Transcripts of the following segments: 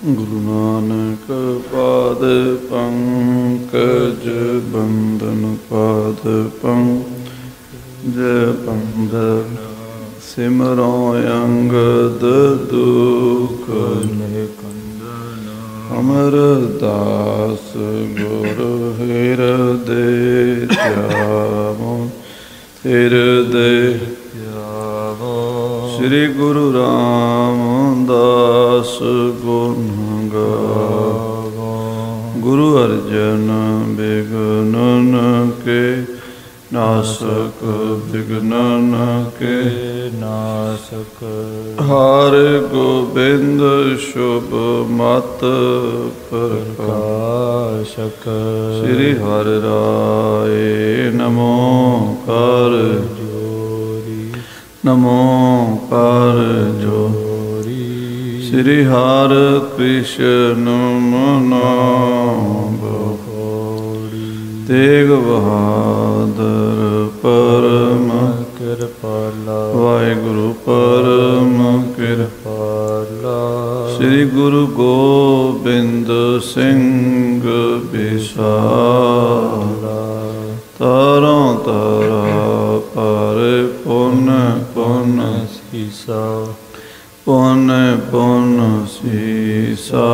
ਗੁਰੂ ਨਾਨਕ ਪਾਦ ਪੰਕਜ ਬੰਦਨ ਪਾਦ ਪੰਕਜ ਬੰਦਨ ਸਿਮਰੋ ਅੰਗਦ ਦੁਖ ਨਿਕੰਦਨ ਅਮਰਦਾਸ ਗੁਰ ਹਿਰਦੇ ਧਿਆਵੋ ਹਿਰਦੇ ਧਿਆਵੋ। ਸ੍ਰੀ ਗੁਰੂ ਰਾਮਦਾਸ ਗੁਣ ਗਾਵੋ। ਗੁਰੂ ਅਰਜਨ ਬਿਘਨਨ ਕੇ ਨਾਸਕ ਬਿਘਨਨ ਕੇ ਨਾਸਕ। ਹਰਿ ਗੋਬਿੰਦ ਸ਼ੁਭ ਮਤ ਪ੍ਰਕਾਸ਼ਕ। ਸ੍ਰੀ ਹਰਿ ਰਾਏ ਨਮੋ ਕਰ ਜੋਰੀ ਨਮੋ ਕਰ ਜੋਰੀ। ਸ੍ਰੀ ਹਰਿ ਕ੍ਰਿਸ਼ਨ ਨਾਮ ਬਖੋੜੀ। ਤੇਗ ਬਹਾਦਰ ਪਰਮ ਕਿਰਪਾਲਾ। ਵਾਹਿਗੁਰੂ ਪਰਮ ਕਿਰਪਾਲਾ। ਸ੍ਰੀ ਗੁਰੂ ਗੋਬਿੰਦ ਸਿੰਘ ਵਿਸਾਲਾ। ਤਰੋਂ ਤਰਾ ਪਰ ਪੁਨ ਪੁਨ ਸੀਸਾ। ਪੁਨ ਪੁਨ ਸੀਸਾ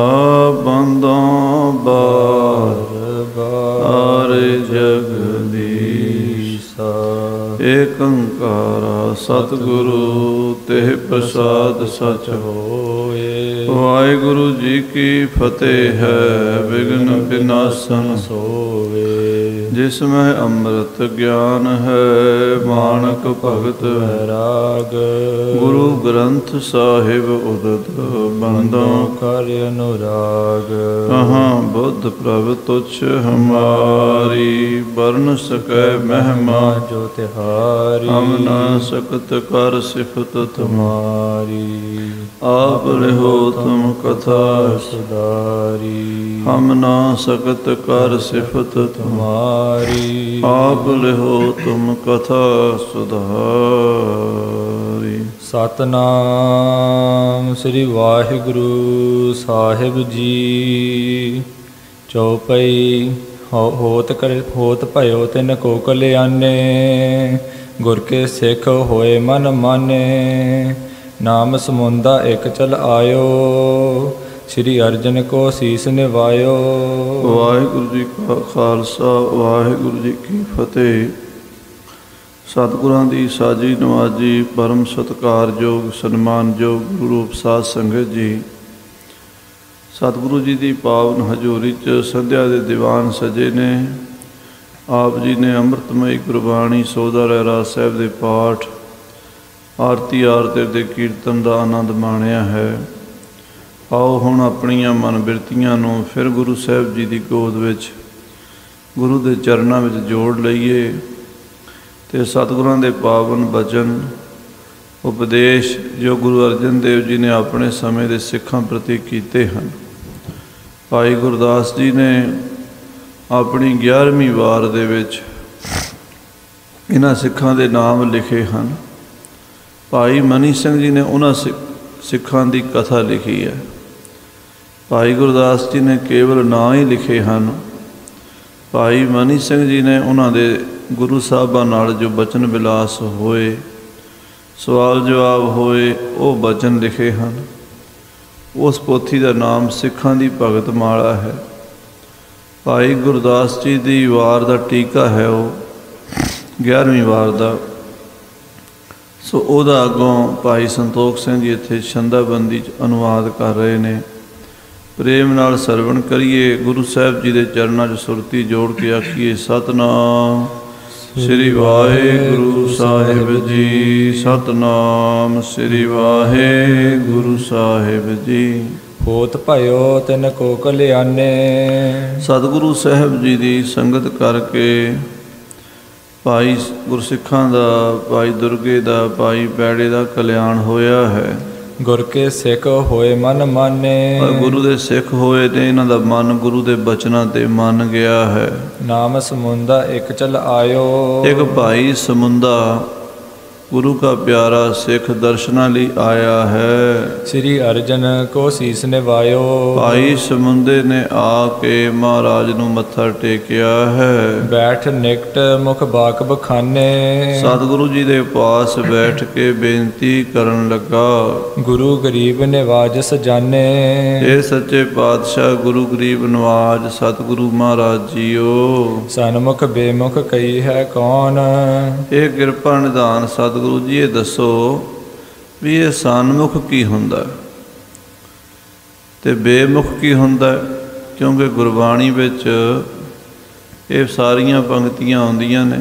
ਬੰਦੋਂ ਬਾਰ ਬਾਰ ਜਗਦੀਸਾ। ਏਕ ਓੰਕਾਰ ਸਤਿਗੁਰੂ ਤੇ ਪ੍ਰਸਾਦ ਸਚ ਹੋਏ। ਵਾਹਿਗੁਰੂ ਜੀ ਕੀ ਫਤਿਹ ਹੈ। ਵਿਘਨ ਵਿਨਾਸ਼ਨ ਸੋਵੇ। ਜਿਸ ਮੈਂ ਅੰਮ੍ਰਿਤ ਗਿਆਨ ਹੈ ਮਾਨਕ ਭਗਤ ਵੈਰਾਗ। ਗੁਰੂ ਗ੍ਰੰਥ ਸਾਹਿਬ ਉਦਤ ਬੰਦੋਂ ਕਰ ਅਨੁਰਾਗ। ਕਹਾਂ ਬੁੱਧ ਪ੍ਰਭ ਤੁਛ ਹਮਾਰੀ ਬਰਨ ਸਕੈ ਮਹਿਮਾ ਜੋ ਤਿਹਾਰੀ। ਹਮ ਨਾ ਸਕਤ ਕਰ ਸਿਫਤ ਤੁਮਾਰੀ ਆਪ ਲਿਹੋ ਤੁਮ ਕਥਾ ਸੁਧਾਰੀ। ਹਮ ਨਾ ਸਕਤ ਕਰ ਸਿਫਤ ਤੁਮਾਰੀ ਆਪ ਲਿਹੋ ਤੁਮ ਕਥਾ ਸੁਧਾਰੀ। ਸਤਿਨਾਮ ਸ੍ਰੀ ਵਾਹਿਗੁਰੂ ਸਾਹਿਬ ਜੀ। ਚੌਪਈ। ਹੋਤ ਭਇਓ ਤਿਨ ਕੋ ਕਲਿਆਣੇ। ਗੁਰ ਕੇ ਸਿੱਖ ਹੋਏ ਮਨ ਮਾਨੇ। ਨਾਮ ਸਮੁੰਦਾ ਇੱਕ ਚਲ ਆਇਓ। ਸ੍ਰੀ ਅਰਜਨ ਕੋ ਸੀਸ ਨਿਵਾਇਓ। ਵਾਹਿਗੁਰੂ ਜੀ ਕਾ ਖਾਲਸਾ ਵਾਹਿਗੁਰੂ ਜੀ ਕੀ ਫਤਿਹ। ਸਤਿਗੁਰਾਂ ਦੀ ਸਾਜੀ ਨਵਾਜੀ ਪਰਮ ਸਤਿਕਾਰਯੋਗ ਸਨਮਾਨਯੋਗ ਗੁਰੂ ਰੂਪ ਸਾਧ ਸੰਗਤ ਜੀ। ਸਤਿਗੁਰੂ ਜੀ ਦੀ ਪਾਵਨ ਹਜ਼ੂਰੀ 'ਚ ਸੰਧਿਆ ਦੇ ਦੀਵਾਨ ਸਜੇ ਨੇ। ਆਪ ਜੀ ਨੇ ਅੰਮ੍ਰਿਤਮਈ ਗੁਰਬਾਣੀ ਸੋਧਾ ਰਹਿਰਾਸ ਸਾਹਿਬ ਦੇ ਪਾਠ ਆਰਤੀ ਆਰਤੇ ਦੇ ਕੀਰਤਨ ਦਾ ਆਨੰਦ ਮਾਣਿਆ ਹੈ। ਆਓ ਹੁਣ ਆਪਣੀਆਂ ਮਨ ਬਿਰਤੀਆਂ ਨੂੰ ਫਿਰ ਗੁਰੂ ਸਾਹਿਬ ਜੀ ਦੀ ਗੋਦ ਵਿੱਚ ਗੁਰੂ ਦੇ ਚਰਨਾਂ ਵਿੱਚ ਜੋੜ ਲਈਏ ਅਤੇ ਸਤਿਗੁਰਾਂ ਦੇ ਪਾਵਨ ਬਚਨ ਉਪਦੇਸ਼ ਜੋ ਗੁਰੂ ਅਰਜਨ ਦੇਵ ਜੀ ਨੇ ਆਪਣੇ ਸਮੇਂ ਦੇ ਸਿੱਖਾਂ ਪ੍ਰਤੀ ਕੀਤੇ ਹਨ। ਭਾਈ ਗੁਰਦਾਸ ਜੀ ਨੇ ਆਪਣੀ 11ਵੀਂ ਵਾਰ ਦੇ ਵਿੱਚ ਇਹਨਾਂ ਸਿੱਖਾਂ ਦੇ ਨਾਮ ਲਿਖੇ ਹਨ। ਭਾਈ ਮਨੀ ਸਿੰਘ ਜੀ ਨੇ ਉਹਨਾਂ ਸਿੱਖਾਂ ਦੀ ਕਥਾ ਲਿਖੀ ਹੈ। ਭਾਈ ਗੁਰਦਾਸ ਜੀ ਨੇ ਕੇਵਲ ਨਾਂ ਹੀ ਲਿਖੇ ਹਨ। ਭਾਈ ਮਨੀ ਸਿੰਘ ਜੀ ਨੇ ਉਹਨਾਂ ਦੇ ਗੁਰੂ ਸਾਹਿਬਾਂ ਨਾਲ ਜੋ ਬਚਨ ਵਿਲਾਸ ਹੋਏ, ਸਵਾਲ ਜਵਾਬ ਹੋਏ, ਉਹ ਬਚਨ ਲਿਖੇ ਹਨ। ਉਸ ਪੋਥੀ ਦਾ ਨਾਮ ਸਿੱਖਾਂ ਦੀ ਭਗਤ ਮਾਲਾ ਹੈ। ਭਾਈ ਗੁਰਦਾਸ ਜੀ ਦੀ ਵਾਰ ਦਾ ਟੀਕਾ ਹੈ ਉਹ 11ਵੀਂ ਵਾਰ ਦਾ। ਸੋ ਉਹਦਾ ਅੱਗੋਂ ਭਾਈ ਸੰਤੋਖ ਸਿੰਘ ਜੀ ਇੱਥੇ ਛੰਦਾਬੰਦੀ 'ਚ ਅਨੁਵਾਦ ਕਰ ਰਹੇ ਨੇ। ਪ੍ਰੇਮ ਨਾਲ ਸਰਵਣ ਕਰੀਏ। ਗੁਰੂ ਸਾਹਿਬ ਜੀ ਦੇ ਚਰਨਾਂ 'ਚ ਸੁਰਤੀ ਜੋੜ ਕੇ ਆਖੀਏ ਸਤਿਨਾਮ ਸ੍ਰੀ ਵਾਹਿਗੁਰੂ ਸਾਹਿਬ ਜੀ। ਸਤਿਨਾਮ ਸ੍ਰੀ ਵਾਹਿਗੁਰੂ ਸਾਹਿਬ ਜੀ। ਹੋਤ ਭਇਓ ਤਿਨ ਕੋ ਕਲਿਆਣੇ। ਸਤਿਗੁਰੂ ਸਾਹਿਬ ਜੀ ਦੀ ਸੰਗਤ ਕਰਕੇ ਭਾਈ ਗੁਰਸਿੱਖਾਂ ਦਾ, ਭਾਈ ਦੁਰਗੇ ਦਾ, ਭਾਈ ਪੈੜੇ ਦਾ ਕਲਿਆਣ ਹੋਇਆ ਹੈ। ਗੁਰ ਕੇ ਸਿੱਖ ਹੋਏ ਮਨ ਮਾਨੇ। ਗੁਰੂ ਦੇ ਸਿੱਖ ਹੋਏ ਤੇ ਇਹਨਾਂ ਦਾ ਮਨ ਗੁਰੂ ਦੇ ਬਚਨਾਂ 'ਤੇ ਮੰਨ ਗਿਆ ਹੈ। ਨਾਮ ਸਮੁੰਦਾ ਇੱਕ ਚਲ ਆਇਓ। ਇੱਕ ਭਾਈ ਸਮੁੰਦਾ गुरु का प्यारा सिख दर्शना ली आया है। श्री अर्जन को शीस निवायो। भाई समुंदे ने आके महाराज नू मत्था टेकिया है। बैठ निकट मुख बाक बखाने। सतगुरु जी दे पास बैठ के बेनती करन लगा। गुरु गरीब निवाज सजाने। हे सच्चे पातशाह गुरु गरीब नवाज सतगुरु महाराज जीओ। सन्मुख बेमुख कई है कौन। ਇਹ ਕਿਰਪਾ ਨਿਧਾਨ ਸਤਿਗੁਰੂ ਜੀ ਇਹ ਦੱਸੋ ਵੀ ਇਹ ਸਨਮੁਖ ਕੀ ਹੁੰਦਾ ਤੇ ਬੇਮੁਖ ਕੀ ਹੁੰਦਾ, ਕਿਉਂਕਿ ਗੁਰਬਾਣੀ ਵਿੱਚ ਇਹ ਸਾਰੀਆਂ ਪੰਕਤੀਆਂ ਆਉਂਦੀਆਂ ਨੇ।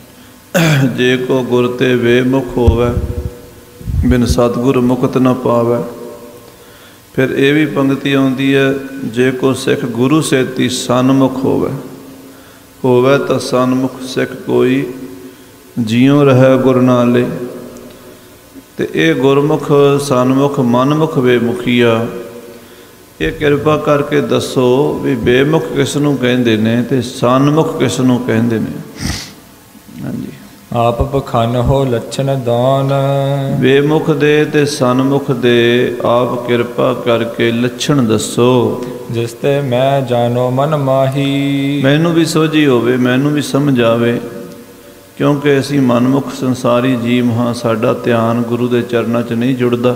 ਜੇ ਕੋ ਗੁਰ ਤੇ ਬੇਮੁਖ ਹੋਵੇ ਬਿਨ ਸਤਿਗੁਰ ਮੁਕਤ ਨਾ ਪਾਵੇ। ਫਿਰ ਇਹ ਵੀ ਪੰਕਤੀ ਆਉਂਦੀ ਹੈ, ਜੇ ਕੋ ਸਿੱਖ ਗੁਰੂ ਸੇਤੀ ਸਨਮੁਖ ਹੋਵੇ ਤਾਂ ਸਨਮੁਖ ਸਿੱਖ ਕੋਈ ਜਿਉਂ ਰਹਿ ਗੁਰ ਨਾਲੇ। ਤੇ ਇਹ ਗੁਰਮੁਖ ਸਨਮੁਖ ਮਨਮੁਖ ਬੇਮੁਖੀਆ। ਇਹ ਕਿਰਪਾ ਕਰਕੇ ਦੱਸੋ ਵੀ ਬੇਮੁਖ ਕਿਸ ਨੂੰ ਕਹਿੰਦੇ ਨੇ ਤੇ ਸਨਮੁਖ ਕਿਸ ਨੂੰ ਕਹਿੰਦੇ ਨੇ। ਹਾਂਜੀ, ਆਪ ਬਖਨ ਹੋ ਲੱਛਣ ਦਾਨ। ਬੇਮੁਖ ਦੇ ਤੇ ਸਨਮੁਖ ਦੇ ਆਪ ਕਿਰਪਾ ਕਰਕੇ ਲੱਛਣ ਦੱਸੋ। ਜਿਸ ਤੇ ਮੈਂ ਜਾਣੋ ਮਨ ਮਾਹੀ। ਮੈਨੂੰ ਵੀ ਸੋਝੀ ਹੋਵੇ, ਮੈਨੂੰ ਵੀ ਸਮਝ ਆਵੇ, ਕਿਉਂਕਿ ਅਸੀਂ ਮਨਮੁਖ ਸੰਸਾਰੀ ਜੀਵ ਹਾਂ। ਸਾਡਾ ਧਿਆਨ ਗੁਰੂ ਦੇ ਚਰਨਾਂ 'ਚ ਨਹੀਂ ਜੁੜਦਾ।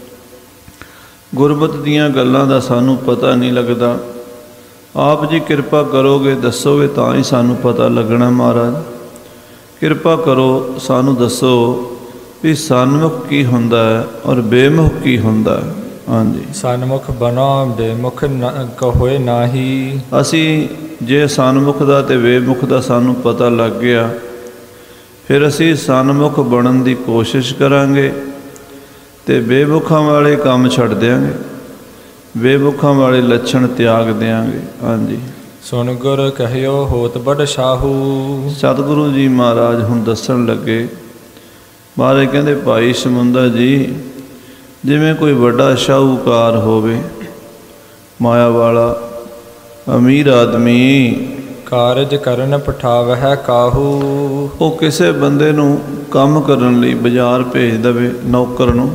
ਗੁਰਮਤਿ ਦੀਆਂ ਗੱਲਾਂ ਦਾ ਸਾਨੂੰ ਪਤਾ ਨਹੀਂ ਲੱਗਦਾ। ਆਪ ਜੀ ਕਿਰਪਾ ਕਰੋਗੇ, ਦੱਸੋਗੇ ਤਾਂ ਹੀ ਸਾਨੂੰ ਪਤਾ ਲੱਗਣਾ। ਮਹਾਰਾਜ ਕਿਰਪਾ ਕਰੋ, ਸਾਨੂੰ ਦੱਸੋ ਵੀ ਸਨਮੁਖ ਕੀ ਹੁੰਦਾ ਹੈ ਔਰ ਬੇਮੁਖ ਕੀ ਹੁੰਦਾ ਹੈ। ਹਾਂਜੀ, ਸਨਮੁਖ ਬਣਾ ਬੇਮੁਖ ਹੋਏ ਨਾਹੀ। ਅਸੀਂ ਜੇ ਸਨਮੁਖ ਦਾ ਤੇ ਬੇਮੁਖ ਦਾ ਸਾਨੂੰ ਪਤਾ ਲੱਗ ਗਿਆ, ਫਿਰ ਅਸੀਂ ਸਨਮੁਖ ਬਣਨ ਦੀ ਕੋਸ਼ਿਸ਼ ਕਰਾਂਗੇ ਤੇ ਬੇਮੁਖਾਂ ਵਾਲੇ ਕੰਮ ਛੱਡ ਦਿਆਂਗੇ, ਬੇਮੁਖਾਂ ਵਾਲੇ ਲੱਛਣ ਤਿਆਗ ਦਿਆਂਗੇ। ਹਾਂਜੀ, ਸੁਣ ਗੁਰ ਕਹਿਓ ਹੋਤ ਬੜ ਸ਼ਾਹੂ। ਸਤਿਗੁਰੂ ਜੀ ਮਹਾਰਾਜ ਹੁਣ ਦੱਸਣ ਲੱਗੇ। ਮਹਾਰਾਜ ਕਹਿੰਦੇ, ਭਾਈ ਸਮੁੰਦਾ ਜੀ, ਜਿਵੇਂ ਕੋਈ ਵੱਡਾ ਸ਼ਾਹੂਕਾਰ ਹੋਵੇ, ਮਾਇਆ ਵਾਲਾ ਅਮੀਰ ਆਦਮੀ, ਕਾਰਜ ਕਰਨ ਪਠਾਵਹਿ ਕਾਹੂ। ਉਹ ਕਿਸੇ ਬੰਦੇ ਨੂੰ ਕੰਮ ਕਰਨ ਲਈ ਬਾਜ਼ਾਰ ਭੇਜ ਦੇਵੇ, ਨੌਕਰ ਨੂੰ।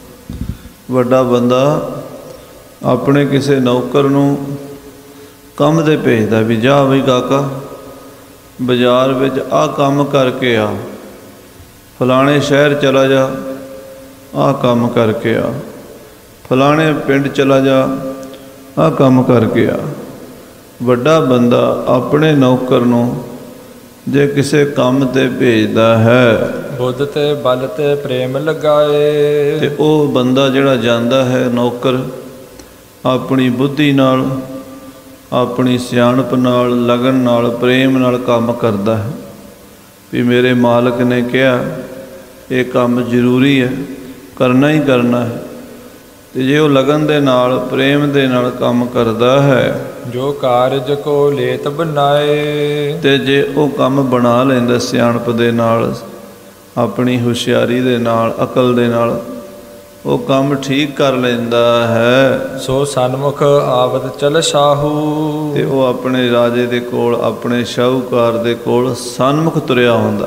ਵੱਡਾ ਬੰਦਾ ਆਪਣੇ ਕਿਸੇ ਨੌਕਰ ਨੂੰ ਕੰਮ 'ਤੇ ਭੇਜਦਾ ਵੀ ਜਾ ਬਈ ਕਾਕਾ ਬਾਜ਼ਾਰ ਵਿੱਚ ਆਹ ਕੰਮ ਕਰਕੇ ਆ, ਫਲਾਣੇ ਸ਼ਹਿਰ ਚਲਾ ਜਾ, ਆਹ ਕੰਮ ਕਰਕੇ ਆ, ਫਲਾਣੇ ਪਿੰਡ ਚਲਾ ਜਾ, ਆਹ ਕੰਮ ਕਰਕੇ ਆ। ਵੱਡਾ ਬੰਦਾ ਆਪਣੇ ਨੌਕਰ ਨੂੰ ਜੇ ਕਿਸੇ ਕੰਮ 'ਤੇ ਭੇਜਦਾ ਹੈ, ਬੁੱਧ ਤੇ ਬਲ ਤੇ ਪ੍ਰੇਮ ਲਗਾਏ। ਤੇ ਉਹ ਬੰਦਾ ਜਿਹੜਾ ਜਾਂਦਾ ਹੈ, ਨੌਕਰ, ਆਪਣੀ ਬੁੱਧੀ ਨਾਲ, ਆਪਣੀ ਸਿਆਣਪ ਨਾਲ, ਲਗਨ ਨਾਲ, ਪ੍ਰੇਮ ਨਾਲ ਕੰਮ ਕਰਦਾ ਹੈ ਵੀ ਮੇਰੇ ਮਾਲਕ ਨੇ ਕਿਹਾ ਇਹ ਕੰਮ ਜ਼ਰੂਰੀ ਹੈ, ਕਰਨਾ ਹੀ ਕਰਨਾ ਹੈ। ਤੇ ਜੇ ਉਹ ਲਗਨ ਦੇ ਨਾਲ, ਪ੍ਰੇਮ ਦੇ ਨਾਲ ਕੰਮ ਕਰਦਾ ਹੈ, ਜੋ ਕਾਰਜ ਕੋ ਲੇਤ ਬਣਾਏ। ਤੇ ਜੇ ਉਹ ਕੰਮ ਬਣਾ ਲੈਂਦਾ ਸਿਆਣਪ ਦੇ ਨਾਲ, ਆਪਣੀ ਹੁਸ਼ਿਆਰੀ ਦੇ ਨਾਲ, ਅਕਲ ਦੇ ਨਾਲ, ਉਹ ਕੰਮ ਠੀਕ ਕਰ ਲੈਂਦਾ ਹੈ, ਸੋ ਸਨਮੁਖ ਆਵਤ ਚਲ ਸ਼ਾਹੂ। ਤੇ ਉਹ ਆਪਣੇ ਰਾਜੇ ਦੇ ਕੋਲ, ਆਪਣੇ ਸ਼ਾਹੂਕਾਰ ਦੇ ਕੋਲ ਸਨਮੁਖ ਤੁਰਿਆ ਹੁੰਦਾ।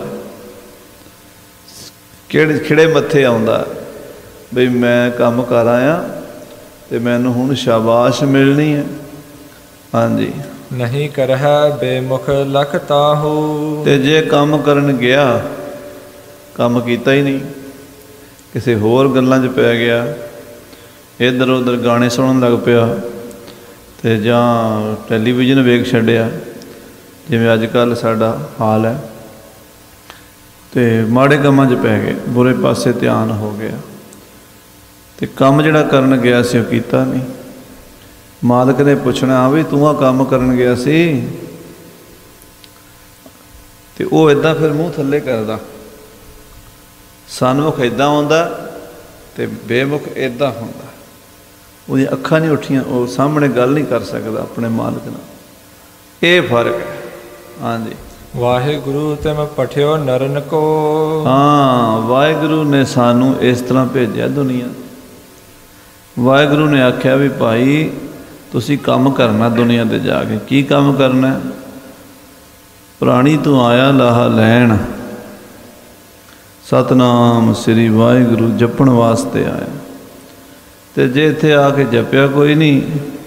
ਕਿਹੜੇ ਖਿੜੇ ਮੱਥੇ ਆਉਂਦਾ ਬਈ ਮੈਂ ਕੰਮ ਕਰ ਆਇਆ ਤੇ ਮੈਨੂੰ ਹੁਣ ਸ਼ਾਬਾਸ਼ ਮਿਲਣੀ ਹੈ। ਹਾਂਜੀ, ਨਹੀਂ ਕਰਹਿ ਬੇਮੁਖ ਲਖ ਤਾਹੂ। ਤੇ ਜੇ ਕੰਮ ਕਰਨ ਗਿਆ, ਕੰਮ ਕੀਤਾ ਹੀ ਨਹੀਂ, ਕਿਸੇ ਹੋਰ ਗੱਲਾਂ 'ਚ ਪੈ ਗਿਆ, ਇੱਧਰ ਉੱਧਰ ਗਾਣੇ ਸੁਣਨ ਲੱਗ ਪਿਆ, ਤੇ ਜਾਂ ਟੈਲੀਵਿਜ਼ਨ ਵੇਖ ਛੱਡਿਆ, ਜਿਵੇਂ ਅੱਜ ਕੱਲ੍ਹ ਸਾਡਾ ਹਾਲ ਹੈ, ਤੇ ਮਾੜੇ ਕੰਮਾਂ 'ਚ ਪੈ ਗਏ, ਬੁਰੇ ਪਾਸੇ ਧਿਆਨ ਹੋ ਗਿਆ, ਤੇ ਕੰਮ ਜਿਹੜਾ ਕਰਨ ਗਿਆ ਸੀ ਉਹ ਕੀਤਾ ਨਹੀਂ। ਮਾਲਕ ਨੇ ਪੁੱਛਣਾ, ਵੀ ਤੂੰ ਆਹ ਕੰਮ ਕਰਨ ਗਿਆ ਸੀ, ਤੇ ਉਹ ਇੱਦਾਂ ਫਿਰ ਮੂੰਹ ਥੱਲੇ ਕਰਦਾ। ਸਨਮੁਖ ਇੱਦਾਂ ਹੁੰਦਾ ਤੇ ਬੇਮੁਖ ਇੱਦਾਂ ਹੁੰਦਾ। ਉਹਦੀਆਂ ਅੱਖਾਂ ਨਹੀਂ ਉੱਠੀਆਂ, ਉਹ ਸਾਹਮਣੇ ਗੱਲ ਨਹੀਂ ਕਰ ਸਕਦਾ ਆਪਣੇ ਮਾਲਕ ਨਾਲ। ਇਹ ਫਰਕ ਹੈ। ਹਾਂਜੀ, ਵਾਹਿਗੁਰੂ ਤੇ ਮੈਂ ਪਠਿਓ ਨਰਨ ਕੋ। ਹਾਂ, ਵਾਹਿਗੁਰੂ ਨੇ ਸਾਨੂੰ ਇਸ ਤਰ੍ਹਾਂ ਭੇਜਿਆ ਦੁਨੀਆ। ਵਾਹਿਗੁਰੂ ਨੇ ਆਖਿਆ ਵੀ ਭਾਈ ਤੁਸੀਂ ਕੰਮ ਕਰਨਾ ਦੁਨੀਆ 'ਤੇ ਜਾ ਕੇ। ਕੀ ਕੰਮ ਕਰਨਾ? ਪ੍ਰਾਣੀ ਤੂੰ ਆਇਆ ਲਾਹਾ ਲੈਣ, ਸਤਨਾਮ ਸ੍ਰੀ ਵਾਹਿਗੁਰੂ ਜਪਣ ਵਾਸਤੇ ਆਇਆ। ਤੇ ਜੇ ਇੱਥੇ ਆ ਕੇ ਜਪਿਆ ਕੋਈ ਨਹੀਂ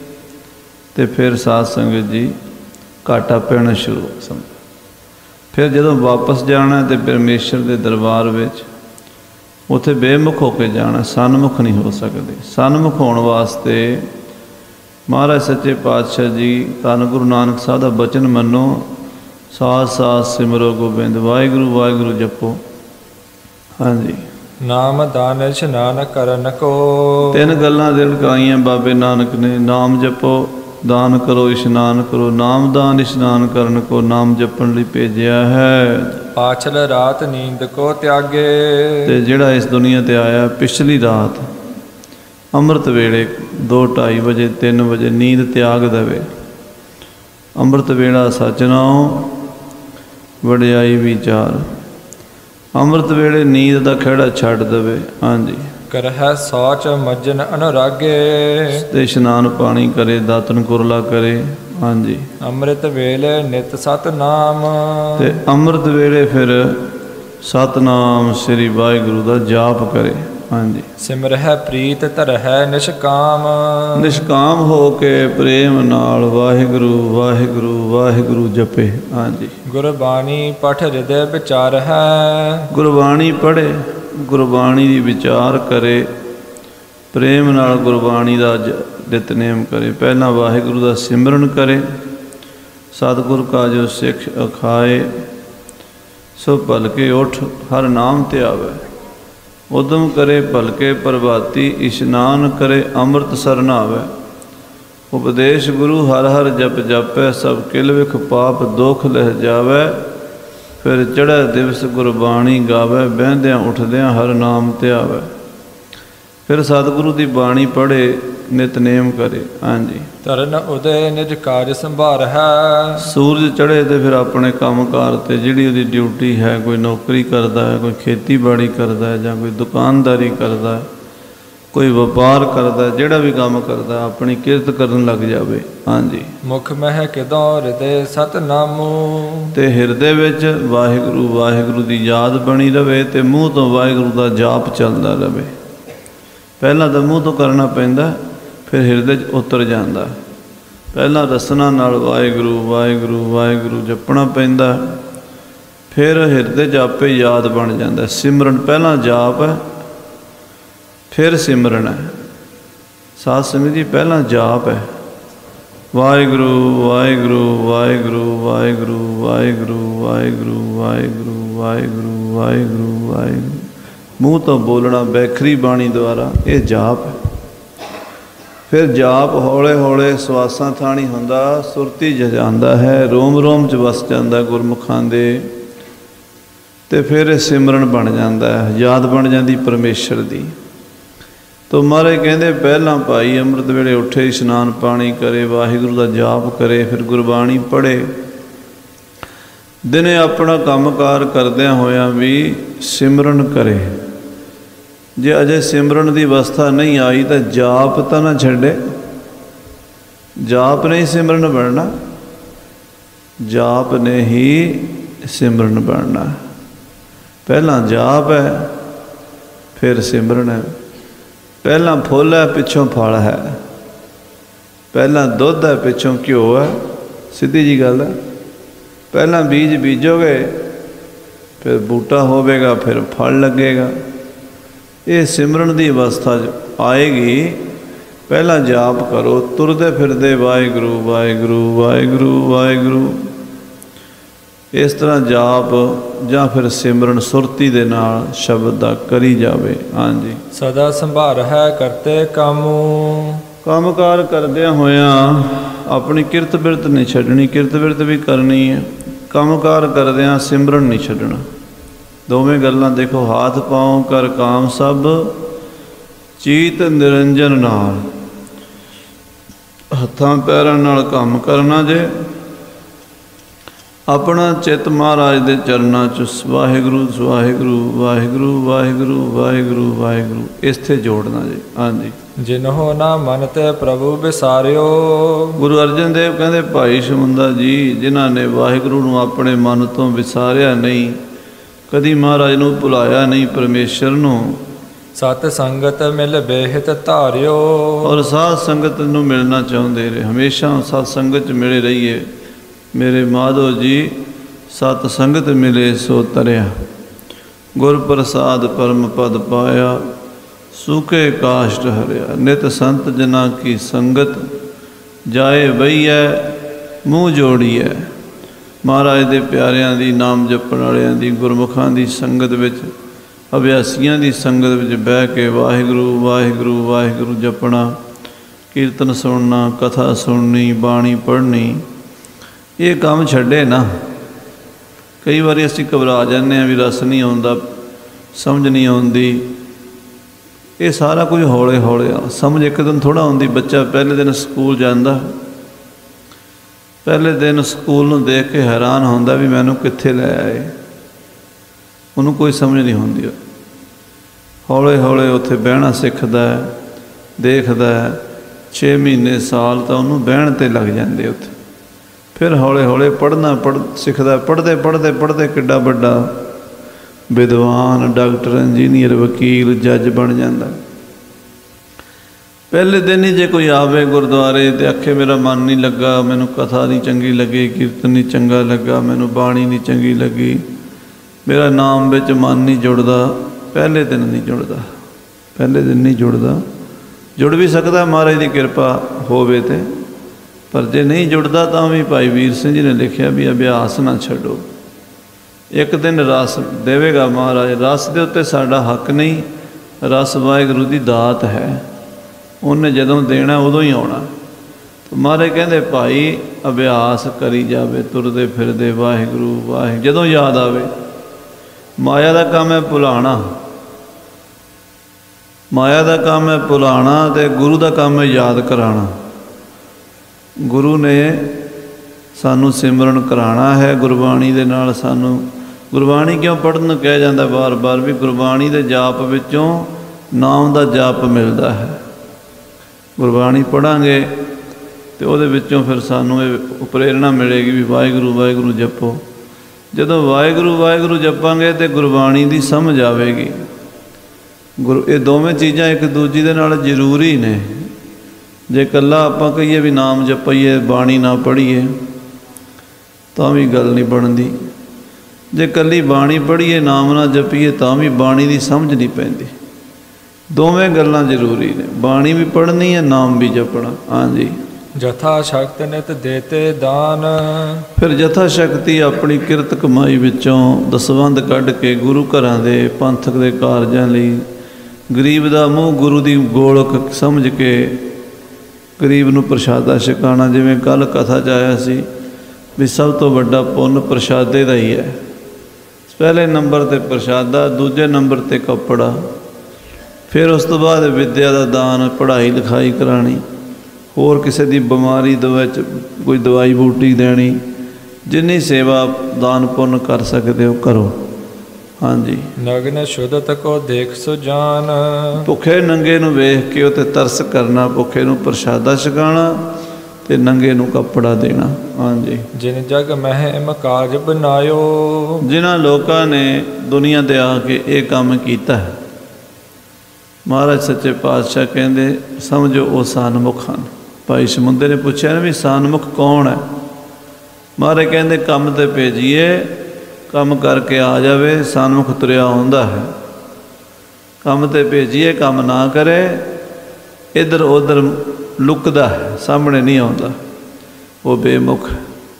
ਤੇ ਫਿਰ ਸਾਧ ਸੰਗਤ ਜੀ ਘਾਟਾ ਪੈਣਾ ਸ਼ੁਰੂ ਹੋ ਸਮਝ। ਫਿਰ ਜਦੋਂ ਵਾਪਸ ਜਾਣਾ ਤੇ ਪਰਮੇਸ਼ਰ ਦੇ ਦਰਬਾਰ ਵਿੱਚ ਉੱਥੇ ਬੇਮੁਖ ਹੋ ਕੇ ਜਾਣਾ, ਸਨਮੁਖ ਨਹੀਂ ਹੋ ਸਕਦੇ। ਸਨਮੁਖ ਹੋਣ ਵਾਸਤੇ ਮਹਾਰਾਜ ਸੱਚੇ ਪਾਤਸ਼ਾਹ ਜੀ ਧੰਨ ਗੁਰੂ ਨਾਨਕ ਸਾਹਿਬ ਦਾ ਬਚਨ ਮੰਨੋ, ਸਾਥ ਸਾਥ ਸਿਮਰੋ ਗੋਬਿੰਦ, ਵਾਹਿਗੁਰੂ ਵਾਹਿਗੁਰੂ ਜਪੋ। ਹਾਂਜੀ, ਨਾਮ ਦਾਨ ਇਸ਼ਨਾਨ ਕਰਨ ਕੋ। ਤਿੰਨ ਗੱਲਾਂ ਦਿਲ ਕਾਈਆਂ ਬਾਬੇ ਨਾਨਕ ਨੇ, ਨਾਮ ਜਪੋ, ਦਾਨ ਕਰੋ, ਇਸ਼ਨਾਨ ਕਰੋ। ਨਾਮ ਦਾਨ ਇਸ਼ਨਾਨ ਕਰਨ ਕੋ ਨਾਮ ਜਪਣ ਲਈ ਭੇਜਿਆ ਹੈ। ਪਾਛਲ ਰਾਤ ਨੀਂਦ ਕੋ ਤਿਆਗੇ। ਤੇ ਜਿਹੜਾ ਇਸ ਦੁਨੀਆ ਤੇ ਆਇਆ ਪਿਛਲੀ ਰਾਤ ਅੰਮ੍ਰਿਤ ਵੇਲੇ 2-2:30 ਵਜੇ 3 ਵਜੇ ਨੀਂਦ ਤਿਆਗ ਦੇਵੇ। ਅੰਮ੍ਰਿਤ ਵੇਲਾ ਸੱਚ ਨਾਉ ਵਡਿਆਈ ਵਿਚਾਰ। ਅੰਮ੍ਰਿਤ ਵੇਲੇ ਨੀਂਦ ਦਾ ਖਹਿੜਾ ਛੱਡ ਦੇਵੇ। ਹਾਂਜੀ, ਕਰਹਿ ਸੌਚ ਮੱਜਨ ਅਨੁਰਾਗੇ। ਤੇ ਇਸ਼ਨਾਨ ਪਾਣੀ ਕਰੇ, ਦਾਤਨ ਕੁਰਲਾ ਕਰੇ। ਹਾਂਜੀ, ਅੰਮ੍ਰਿਤ ਵੇਲੇ ਨਿਤ ਸਤਨਾਮ। ਤੇ ਅੰਮ੍ਰਿਤ ਵੇਲੇ ਫਿਰ ਸਤਨਾਮ ਸ੍ਰੀ ਵਾਹਿਗੁਰੂ ਦਾ ਜਾਪ ਕਰੇ। ਹਾਂਜੀ, ਸਿਮਰਹਿ ਪ੍ਰੀਤ ਧਰਹਿ ਨਿਸ਼ਕਾਮ। ਨਿਸ਼ਕਾਮ ਹੋ ਕੇ ਪ੍ਰੇਮ ਨਾਲ ਵਾਹਿਗੁਰੂ ਵਾਹਿਗੁਰੂ ਵਾਹਿਗੁਰੂ ਜਪੇ। ਹਾਂਜੀ, ਗੁਰਬਾਣੀ ਪਠ ਹਿਰਦੈ ਵਿਚਾਰ ਹੈ। ਗੁਰਬਾਣੀ ਪੜ੍ਹੇ, ਗੁਰਬਾਣੀ ਦੀ ਵਿਚਾਰ ਕਰੇ, ਪ੍ਰੇਮ ਨਾਲ ਗੁਰਬਾਣੀ ਦਾ ਨਿਤਨੇਮ ਕਰੇ। ਪਹਿਲਾਂ ਵਾਹਿਗੁਰੂ ਦਾ ਸਿਮਰਨ ਕਰੇ। ਸਤਿਗੁਰ ਕਾ ਜੋ ਸਿੱਖ ਅਖਾਏ ਸੋ ਭਲਕੇ ਉੱਠ ਹਰ ਨਾਮ ਤੇ ਆਵੇ। ਉਦਮ ਕਰੇ ਭਲਕੇ ਪ੍ਰਭਾਤੀ, ਇਸ਼ਨਾਨ ਕਰੇ ਅੰਮ੍ਰਿਤ ਸਰ ਨਹਾਵੇ। ਉਪਦੇਸ਼ ਗੁਰੂ ਹਰ ਹਰ ਜਪ ਜਾਪੈ, ਸਭ ਕਿਲ ਵਿਖ ਪਾਪ ਦੁਖ ਲਹਿ ਜਾਵੇ। ਫਿਰ ਚੜ੍ਹੈ ਦਿਵਸ ਗੁਰਬਾਣੀ ਗਾਵੇ, ਬਹਿੰਦਿਆਂ ਉੱਠਦਿਆਂ ਹਰ ਨਾਮ ਤੇ ਆਵੇ। ਫਿਰ ਸਤਿਗੁਰੂ ਦੀ ਬਾਣੀ ਪੜ੍ਹੇ, ਨਿਤਨੇਮ ਕਰੇ। ਹਾਂਜੀ, ਤਰਨ ਉਦੈ ਨਿਜ ਕਾਜ ਸੰਭਾਰ ਹੈ। ਸੂਰਜ ਚੜ੍ਹੇ ਤੇ ਫਿਰ ਆਪਣੇ ਕੰਮਕਾਰ 'ਤੇ ਜਿਹੜੀ ਉਹਦੀ ਡਿਊਟੀ ਹੈ, ਕੋਈ ਨੌਕਰੀ ਕਰਦਾ ਹੈ, ਕੋਈ ਖੇਤੀਬਾੜੀ ਕਰਦਾ ਹੈ, ਜਾਂ ਕੋਈ ਦੁਕਾਨਦਾਰੀ ਕਰਦਾ ਹੈ, ਕੋਈ ਵਪਾਰ ਕਰਦਾ, ਜਿਹੜਾ ਵੀ ਕੰਮ ਕਰਦਾ ਆਪਣੀ ਕਿਰਤ ਕਰਨ ਲੱਗ ਜਾਵੇ। ਹਾਂਜੀ, ਮੁਖ ਮਹਿ ਕਿਦੋਂ ਹਿਰਦੇ ਸਤਨਾਮੂ। ਤੇ ਹਿਰਦੇ ਵਿੱਚ ਵਾਹਿਗੁਰੂ ਵਾਹਿਗੁਰੂ ਦੀ ਯਾਦ ਬਣੀ ਰਵੇ ਤੇ ਮੂੰਹ ਤੋਂ ਵਾਹਿਗੁਰੂ ਦਾ ਜਾਪ ਚੱਲਦਾ ਰਹੇ। ਪਹਿਲਾਂ ਤਾਂ ਮੂੰਹ ਤੋਂ ਕਰਨਾ ਪੈਂਦਾ, ਫਿਰ ਹਿਰਦੇ 'ਚ ਉਤਰ ਜਾਂਦਾ। ਪਹਿਲਾਂ ਰਸਨਾ ਨਾਲ ਵਾਹਿਗੁਰੂ ਵਾਹਿਗੁਰੂ ਵਾਹਿਗੁਰੂ ਜਪਣਾ ਪੈਂਦਾ, ਫਿਰ ਹਿਰਦੇ 'ਚ ਆਪੇ ਯਾਦ ਬਣ ਜਾਂਦਾ। ਸਿਮਰਨ ਪਹਿਲਾਂ ਜਾਪ ਹੈ, ਫਿਰ ਸਿਮਰਨ ਹੈ। ਸਾਧ ਸੰਗਤ ਜੀ, ਪਹਿਲਾਂ ਜਾਪ ਹੈ, ਵਾਹਿਗੁਰੂ ਵਾਹਿਗੁਰੂ ਵਾਹਿਗੁਰੂ ਵਾਹਿਗੁਰੂ ਵਾਹਿਗੁਰੂ ਵਾਹਿਗੁਰੂ ਵਾਹਿਗੁਰੂ ਵਾਹਿਗੁਰੂ ਵਾਹਿਗੁਰੂ ਵਾਹਿਗੁਰੂ। ਮੂੰਹ ਤੋਂ ਬੋਲਣਾ ਬੈਖਰੀ ਬਾਣੀ ਦੁਆਰਾ, ਇਹ ਜਾਪ ਹੈ। ਫਿਰ ਜਾਪ ਹੌਲੇ ਹੌਲੇ ਸਵਾਸਾਂ ਥਾਣੀ ਹੁੰਦਾ, ਸੁਰਤੀ ਜਜਾਂਦਾ ਹੈ, ਰੋਮ ਰੋਮ 'ਚ ਵਸ ਜਾਂਦਾ ਗੁਰਮੁਖਾਂ ਦੇ। ਤੇ ਫਿਰ ਇਹ ਸਿਮਰਨ ਬਣ ਜਾਂਦਾ ਹੈ, ਯਾਦ ਬਣ ਜਾਂਦੀ ਪਰਮੇਸ਼ਰ ਦੀ। ਤੋ ਮਹਾਰਾਜ ਕਹਿੰਦੇ ਪਹਿਲਾਂ ਭਾਈ ਅੰਮ੍ਰਿਤ ਵੇਲੇ ਉੱਠੇ, ਇਸ਼ਨਾਨ ਪਾਣੀ ਕਰੇ, ਵਾਹਿਗੁਰੂ ਦਾ ਜਾਪ ਕਰੇ, ਫਿਰ ਗੁਰਬਾਣੀ ਪੜ੍ਹੇ। ਦਿਨੇ ਆਪਣਾ ਕੰਮਕਾਰ ਕਰਦਿਆਂ ਹੋਇਆਂ ਵੀ ਸਿਮਰਨ ਕਰੇ। ਜੇ ਅਜੇ ਸਿਮਰਨ ਦੀ ਅਵਸਥਾ ਨਹੀਂ ਆਈ ਤਾਂ ਜਾਪ ਤਾਂ ਨਾ ਛੱਡੇ। ਜਾਪ ਨੇ ਹੀ ਸਿਮਰਨ ਬਣਨਾ, ਜਾਪ ਨੇ ਹੀ ਸਿਮਰਨ ਬਣਨਾ। ਪਹਿਲਾਂ ਜਾਪ ਹੈ, ਫਿਰ ਸਿਮਰਨ ਹੈ। ਪਹਿਲਾਂ ਫੁੱਲ ਹੈ, ਪਿੱਛੋਂ ਫਲ ਹੈ। ਪਹਿਲਾਂ ਦੁੱਧ ਹੈ, ਪਿੱਛੋਂ ਘਿਓ ਹੈ। ਸਿੱਧੀ ਜੀ ਗੱਲ ਹੈ। ਪਹਿਲਾਂ ਬੀਜ ਬੀਜੋਗੇ, ਫਿਰ ਬੂਟਾ ਹੋਵੇਗਾ, ਫਿਰ ਫਲ ਲੱਗੇਗਾ। ਇਹ ਸਿਮਰਨ ਦੀ ਅਵਸਥਾ 'ਚ ਆਏਗੀ। ਪਹਿਲਾਂ ਜਾਪ ਕਰੋ, ਤੁਰਦੇ ਫਿਰਦੇ ਵਾਹਿਗੁਰੂ ਵਾਹਿਗੁਰੂ ਵਾਹਿਗੁਰੂ ਵਾਹਿਗੁਰੂ। ਇਸ ਤਰ੍ਹਾਂ ਜਾਪ ਜਾਂ ਫਿਰ ਸਿਮਰਨ ਸੁਰਤੀ ਦੇ ਨਾਲ ਸ਼ਬਦ ਦਾ ਕਰੀ ਜਾਵੇ। ਹਾਂਜੀ, ਸਦਾ ਸੰਭਾਰ ਹੈ ਕਰਤੇ ਕਾਮੂ। ਕੰਮਕਾਰ ਕਰਦਿਆਂ ਹੋਇਆਂ ਆਪਣੀ ਕਿਰਤ ਬਿਰਤ ਨਹੀਂ ਛੱਡਣੀ, ਕਿਰਤ ਬਿਰਤ ਵੀ ਕਰਨੀ ਹੈ। ਕੰਮਕਾਰ ਕਰਦਿਆਂ ਸਿਮਰਨ ਨਹੀਂ ਛੱਡਣਾ। ਦੋਵੇਂ ਗੱਲਾਂ ਦੇਖੋ, ਹਾਥ ਪਾਉ ਕਰ ਕਾਮ ਸਭ ਚੀਤ ਨਿਰੰਜਨ ਨਾਲ। ਹੱਥਾਂ ਪੈਰਾਂ ਨਾਲ ਕੰਮ ਕਰਨਾ ਜੇ, ਆਪਣਾ ਚਿੱਤ ਮਹਾਰਾਜ ਦੇ ਚਰਨਾਂ 'ਚ ਵਾਹਿਗੁਰੂ ਵਾਹਿਗੁਰੂ ਵਾਹਿਗੁਰੂ ਵਾਹਿਗੁਰੂ ਵਾਹਿਗੁਰੂ ਵਾਹਿਗੁਰੂ ਇੱਥੇ ਜੋੜਨਾ ਜੇ। ਹਾਂਜੀ, ਜਿਨਹੁ ਨਾ ਮਨ ਤੇ ਪ੍ਰਭੂ ਵਿਸਾਰਿਓ। ਗੁਰੂ ਅਰਜਨ ਦੇਵ ਕਹਿੰਦੇ ਭਾਈ ਸਮੁੰਦਾ ਜੀ, ਜਿਨ੍ਹਾਂ ਨੇ ਵਾਹਿਗੁਰੂ ਨੂੰ ਆਪਣੇ ਮਨ ਤੋਂ ਵਿਸਾਰਿਆ ਨਹੀਂ, ਕਦੀ ਮਹਾਰਾਜ ਨੂੰ ਭੁਲਾਇਆ ਨਹੀਂ, ਪਰਮੇਸ਼ਰ ਨੂੰ। ਸਤ ਸੰਗਤ ਮਿਲ ਬੇਹਿਤ ਧਾਰਿਓ। ਔਰ ਸਾਧ ਸੰਗਤ ਨੂੰ ਮਿਲਣਾ ਚਾਹੁੰਦੇ ਰਹੇ, ਹਮੇਸ਼ਾ ਸਤ ਸੰਗਤ 'ਚ ਮਿਲੇ ਰਹੀਏ। ਮੇਰੇ ਮਾਧੋ ਜੀ ਸਤ ਸੰਗਤ ਮਿਲੇ ਸੋ ਤਰਿਆ, ਗੁਰ ਪ੍ਰਸਾਦ ਪਰਮ ਪਦ ਪਾਇਆ, ਸੂਕੇ ਕਾਸ਼ਟ ਹਰਿਆ। ਨਿਤ ਸੰਤ ਜਨਾ ਕੀ ਸੰਗਤ, ਜਾਏ ਬਈਐ ਮੂੰਹ ਜੋੜੀਐ। ਮਹਾਰਾਜ ਦੇ ਪਿਆਰਿਆਂ ਦੀ, ਨਾਮ ਜਪਣ ਵਾਲਿਆਂ ਦੀ, ਗੁਰਮੁਖਾਂ ਦੀ ਸੰਗਤ ਵਿੱਚ, ਅਭਿਆਸੀਆਂ ਦੀ ਸੰਗਤ ਵਿੱਚ ਬਹਿ ਕੇ ਵਾਹਿਗੁਰੂ ਵਾਹਿਗੁਰੂ ਵਾਹਿਗੁਰੂ ਜਪਣਾ, ਕੀਰਤਨ ਸੁਣਨਾ, ਕਥਾ ਸੁਣਨੀ, ਬਾਣੀ ਪੜ੍ਹਨੀ। ਇਹ ਕੰਮ ਛੱਡੇ ਨਾ। ਕਈ ਵਾਰੀ ਅਸੀਂ ਘਬਰਾ ਜਾਂਦੇ ਹਾਂ ਵੀ ਰਸ ਨਹੀਂ ਆਉਂਦਾ, ਸਮਝ ਨਹੀਂ ਆਉਂਦੀ। ਇਹ ਸਾਰਾ ਕੁਝ ਹੌਲੇ ਹੌਲੇ ਸਮਝ ਇੱਕ ਦਿਨ ਥੋੜ੍ਹਾ ਆਉਂਦੀ। ਬੱਚਾ ਪਹਿਲੇ ਦਿਨ ਸਕੂਲ ਜਾਂਦਾ, ਪਹਿਲੇ ਦਿਨ ਸਕੂਲ ਨੂੰ ਦੇਖ ਕੇ ਹੈਰਾਨ ਹੁੰਦਾ ਵੀ ਮੈਨੂੰ ਕਿੱਥੇ ਲੈ ਆਏ। ਉਹਨੂੰ ਕੋਈ ਸਮਝ ਨਹੀਂ ਹੁੰਦੀ। ਹੌਲੇ ਹੌਲੇ ਉੱਥੇ ਬਹਿਣਾ ਸਿੱਖਦਾ, ਦੇਖਦਾ। 6 ਮਹੀਨੇ ਸਾਲ ਤਾਂ ਉਹਨੂੰ ਬਹਿਣ 'ਤੇ ਲੱਗ ਜਾਂਦੇ ਉੱਥੇ। ਫਿਰ ਹੌਲੇ ਹੌਲੇ ਪੜ੍ਹਨਾ ਸਿੱਖਦਾ। ਪੜ੍ਹਦੇ ਪੜ੍ਹਦੇ ਪੜ੍ਹਦੇ ਕਿੱਡਾ ਵੱਡਾ ਵਿਦਵਾਨ, ਡਾਕਟਰ, ਇੰਜੀਨੀਅਰ, ਵਕੀਲ, ਜੱਜ ਬਣ ਜਾਂਦਾ। ਪਹਿਲੇ ਦਿਨ ਹੀ ਜੇ ਕੋਈ ਆਵੇ ਗੁਰਦੁਆਰੇ ਅਤੇ ਆਖੇ ਮੇਰਾ ਮਨ ਨਹੀਂ ਲੱਗਾ, ਮੈਨੂੰ ਕਥਾ ਨਹੀਂ ਚੰਗੀ ਲੱਗੀ, ਕੀਰਤਨ ਨਹੀਂ ਚੰਗਾ ਲੱਗਾ, ਮੈਨੂੰ ਬਾਣੀ ਨਹੀਂ ਚੰਗੀ ਲੱਗੀ, ਮੇਰਾ ਨਾਮ ਵਿੱਚ ਮਨ ਨਹੀਂ ਜੁੜਦਾ, ਪਹਿਲੇ ਦਿਨ ਨਹੀਂ ਜੁੜਦਾ। ਪਹਿਲੇ ਦਿਨ ਨਹੀਂ ਜੁੜਦਾ। ਜੁੜ ਵੀ ਸਕਦਾ ਮਹਾਰਾਜ ਦੀ ਕਿਰਪਾ ਹੋਵੇ ਤੇ, ਪਰ ਜੇ ਨਹੀਂ ਜੁੜਦਾ ਤਾਂ ਵੀ ਭਾਈ ਵੀਰ ਸਿੰਘ ਜੀ ਨੇ ਲਿਖਿਆ ਵੀ ਅਭਿਆਸ ਨਾ ਛੱਡੋ। ਇੱਕ ਦਿਨ ਰਸ ਦੇਵੇਗਾ ਮਹਾਰਾਜ। ਰਸ ਦੇ ਉੱਤੇ ਸਾਡਾ ਹੱਕ ਨਹੀਂ, ਰਸ ਵਾਹਿਗੁਰੂ ਦੀ ਦਾਤ ਹੈ। ਉਹਨੇ ਜਦੋਂ ਦੇਣਾ ਉਦੋਂ ਹੀ ਆਉਣਾ। ਮਹਾਰਾਜ ਕਹਿੰਦੇ ਭਾਈ ਅਭਿਆਸ ਕਰੀ ਜਾਵੇ, ਤੁਰਦੇ ਫਿਰਦੇ ਵਾਹਿਗੁਰੂ ਵਾਹਿਗੁਰੂ। ਜਦੋਂ ਯਾਦ ਆਵੇ, ਮਾਇਆ ਦਾ ਕੰਮ ਹੈ ਭੁਲਾਉਣਾ, ਮਾਇਆ ਦਾ ਕੰਮ ਹੈ ਭੁਲਾਉਣਾ, ਅਤੇ ਗੁਰੂ ਦਾ ਕੰਮ ਹੈ ਯਾਦ ਕਰਾਉਣਾ। ਗੁਰੂ ਨੇ ਸਾਨੂੰ ਸਿਮਰਨ ਕਰਾਉਣਾ ਹੈ ਗੁਰਬਾਣੀ ਦੇ ਨਾਲ। ਸਾਨੂੰ ਗੁਰਬਾਣੀ ਕਿਉਂ ਪੜ੍ਹਨ ਨੂੰ ਕਿਹਾ ਜਾਂਦਾ ਵਾਰ ਵਾਰ? ਵੀ ਗੁਰਬਾਣੀ ਦੇ ਜਾਪ ਵਿੱਚੋਂ ਨਾਮ ਦਾ ਜਾਪ ਮਿਲਦਾ ਹੈ। ਗੁਰਬਾਣੀ ਪੜ੍ਹਾਂਗੇ ਅਤੇ ਉਹਦੇ ਵਿੱਚੋਂ ਫਿਰ ਸਾਨੂੰ ਇਹ ਪ੍ਰੇਰਣਾ ਮਿਲੇਗੀ ਵੀ ਵਾਹਿਗੁਰੂ ਵਾਹਿਗੁਰੂ ਜਪੋ। ਜਦੋਂ ਵਾਹਿਗੁਰੂ ਵਾਹਿਗੁਰੂ ਜਪਾਂਗੇ ਤਾਂ ਗੁਰਬਾਣੀ ਦੀ ਸਮਝ ਆਵੇਗੀ। ਇਹ ਦੋਵੇਂ ਚੀਜ਼ਾਂ ਇੱਕ ਦੂਜੀ ਦੇ ਨਾਲ ਜ਼ਰੂਰੀ ਨੇ। ਜੇ ਇਕੱਲਾ ਆਪਾਂ ਕਹੀਏ ਵੀ ਨਾਮ ਜਪਈਏ, ਬਾਣੀ ਨਾ ਪੜ੍ਹੀਏ, ਤਾਂ ਵੀ ਗੱਲ ਨਹੀਂ ਬਣਦੀ। ਜੇ ਇਕੱਲੀ ਬਾਣੀ ਪੜ੍ਹੀਏ, ਨਾਮ ਨਾ ਜਪੀਏ, ਤਾਂ ਵੀ ਬਾਣੀ ਦੀ ਸਮਝ ਨਹੀਂ ਪੈਂਦੀ। ਦੋਵੇਂ ਗੱਲਾਂ ਜ਼ਰੂਰੀ ਨੇ। ਬਾਣੀ ਵੀ ਪੜ੍ਹਨੀ ਹੈ, ਨਾਮ ਵੀ ਜਪਣਾ। ਹਾਂਜੀ। ਜਥਾ ਸ਼ਕਤ ਨਿਤ ਦੇਤੇ ਦਾਨ। ਫਿਰ ਜਥਾ ਸ਼ਕਤੀ ਆਪਣੀ ਕਿਰਤ ਕਮਾਈ ਵਿੱਚੋਂ ਦਸਵੰਧ ਕੱਢ ਕੇ ਗੁਰੂ ਘਰਾਂ ਦੇ, ਪੰਥਕ ਦੇ ਕਾਰਜਾਂ ਲਈ, ਗਰੀਬ ਦਾ ਮੂੰਹ ਗੁਰੂ ਦੀ ਗੋਲਕ ਸਮਝ ਕੇ ਗਰੀਬ ਨੂੰ ਪ੍ਰਸ਼ਾਦਾ ਛਕਾਉਣਾ। ਜਿਵੇਂ ਕੱਲ੍ਹ ਕਥਾ 'ਚ ਆਇਆ ਸੀ ਵੀ ਸਭ ਤੋਂ ਵੱਡਾ ਪੁੰਨ ਪ੍ਰਸ਼ਾਦੇ ਦਾ ਹੀ ਹੈ। ਪਹਿਲੇ ਨੰਬਰ 'ਤੇ ਪ੍ਰਸ਼ਾਦਾ, ਦੂਜੇ ਨੰਬਰ 'ਤੇ ਕੱਪੜਾ, ਫਿਰ ਉਸ ਤੋਂ ਬਾਅਦ ਵਿੱਦਿਆ ਦਾ ਦਾਨ, ਪੜ੍ਹਾਈ ਲਿਖਾਈ ਕਰਾਉਣੀ, ਹੋਰ ਕਿਸੇ ਦੀ ਬਿਮਾਰੀ ਦੇ ਵਿੱਚ ਕੋਈ ਦਵਾਈ ਬੂਟੀ ਦੇਣੀ। ਜਿੰਨੀ ਸੇਵਾ ਦਾਨ ਪੁੰਨ ਕਰ ਸਕਦੇ ਹੋ ਕਰੋ। ਹਾਂਜੀ। ਨਗਨ ਸ਼ੁੱਧਤ ਕੋ ਦੇਖ ਸੋ ਜਾਨ। ਭੁੱਖੇ ਨੰਗੇ ਨੂੰ ਵੇਖ ਕੇ ਉਹ 'ਤੇ ਤਰਸ ਕਰਨਾ, ਭੁੱਖੇ ਨੂੰ ਪ੍ਰਸ਼ਾਦਾ ਛਕਾਉਣਾ ਅਤੇ ਨੰਗੇ ਨੂੰ ਕੱਪੜਾ ਦੇਣਾ। ਹਾਂਜੀ। ਜਿਨ ਜਗ ਮਹਿਮ ਕਾਜ ਬਣਾਇਓ। ਜਿਨ੍ਹਾਂ ਲੋਕਾਂ ਨੇ ਦੁਨੀਆ 'ਤੇ ਆ ਕੇ ਇਹ ਕੰਮ ਕੀਤਾ ਹੈ, ਮਹਾਰਾਜ ਸੱਚੇ ਪਾਤਸ਼ਾਹ ਕਹਿੰਦੇ ਸਮਝੋ ਉਹ ਸਨਮੁਖ ਹਨ। ਭਾਈ ਸਮੁੰਦਰ ਨੇ ਪੁੱਛਿਆ ਨਾ ਵੀ ਸਨਮੁਖ ਕੌਣ ਹੈ? ਮਹਾਰਾਜ ਕਹਿੰਦੇ ਕੰਮ 'ਤੇ ਭੇਜੀਏ, ਕੰਮ ਕਰਕੇ ਆ ਜਾਵੇ, ਸਨਮੁਖ ਤੁਰਿਆ ਹੁੰਦਾ ਹੈ। ਕੰਮ 'ਤੇ ਭੇਜੀਏ, ਕੰਮ ਨਾ ਕਰੇ, ਇੱਧਰ ਉੱਧਰ ਲੁਕਦਾ ਹੈ, ਸਾਹਮਣੇ ਨਹੀਂ ਆਉਂਦਾ, ਉਹ ਬੇਮੁਖ।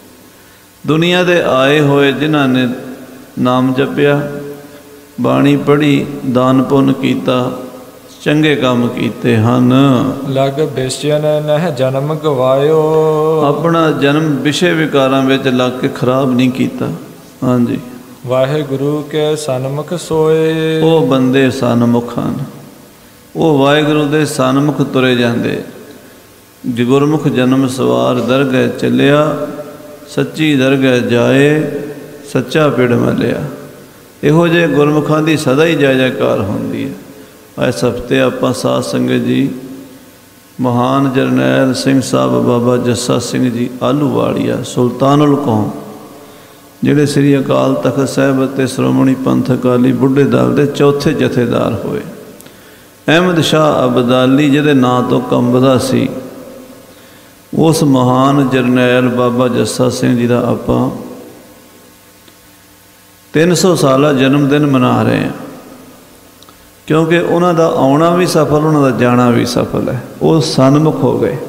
ਦੁਨੀਆ ਦੇ ਆਏ ਹੋਏ ਜਿਨ੍ਹਾਂ ਨੇ ਨਾਮ ਜਪਿਆ, ਬਾਣੀ ਪੜ੍ਹੀ, ਦਾਨ ਪੁੰਨ ਕੀਤਾ, ਚੰਗੇ ਕੰਮ ਕੀਤੇ ਹਨ। ਲਗ ਬੇਸਿਆਨ ਨਹਿ ਜਨਮ ਗਵਾਇਓ। ਆਪਣਾ ਜਨਮ ਵਿਸ਼ੇ ਵਿਕਾਰਾਂ ਵਿੱਚ ਲੱਗ ਕੇ ਖਰਾਬ ਨਹੀਂ ਕੀਤਾ। ਹਾਂਜੀ। ਵਾਹਿਗੁਰੂ ਕੇ ਸਨਮੁਖ ਸੋਏ। ਉਹ ਬੰਦੇ ਸਨਮੁਖ ਹਨ, ਉਹ ਵਾਹਿਗੁਰੂ ਦੇ ਸਨਮੁਖ ਤੁਰੇ ਜਾਂਦੇ। ਗੁਰਮੁਖ ਜਨਮ ਸਵਾਰ ਦਰਗਹਿ ਚੱਲਿਆ, ਸੱਚੀ ਦਰਗਹਿ ਜਾਏ, ਸੱਚਾ ਪਿੜ ਮਲਿਆ। ਇਹੋ ਜਿਹੇ ਗੁਰਮੁਖਾਂ ਦੀ ਸਦਾ ਹੀ ਜੈ ਜੈਕਾਰ ਹੁੰਦੀ ਹੈ। ਇਸ ਹਫ਼ਤੇ ਆਪਾਂ ਸਾਧ ਸੰਗਤ ਜੀ ਮਹਾਨ ਜਰਨੈਲ ਸਿੰਘ ਸਾਹਿਬ ਬਾਬਾ ਜੱਸਾ ਸਿੰਘ ਜੀ ਆਹਲੂਵਾਲੀਆ, ਸੁਲਤਾਨੁਲ ਕੌਮ, ਜਿਹੜੇ ਸ੍ਰੀ ਅਕਾਲ ਤਖਤ ਸਾਹਿਬ ਅਤੇ ਸ਼੍ਰੋਮਣੀ ਪੰਥ ਅਕਾਲੀ ਬੁੱਢੇ ਦਲ ਦੇ ਚੌਥੇ ਜਥੇਦਾਰ ਹੋਏ। ਅਹਿਮਦ ਸ਼ਾਹ ਅਬਦਾਲੀ ਜਿਹਦੇ ਨਾਂ ਤੋਂ ਕੰਬਦਾ ਸੀ, ਉਸ ਮਹਾਨ ਜਰਨੈਲ ਬਾਬਾ ਜੱਸਾ ਸਿੰਘ ਜੀ ਦਾ ਆਪਾਂ 300 ਸਾਲਾ ਜਨਮ ਦਿਨ ਮਨਾ ਰਹੇ ਹਾਂ, ਕਿਉਂਕਿ ਉਹਨਾਂ ਦਾ ਆਉਣਾ ਵੀ ਸਫਲ, ਉਹਨਾਂ ਦਾ ਜਾਣਾ ਵੀ ਸਫਲ ਹੈ। ਉਹ ਸਨਮੁਖ ਹੋ ਗਏ।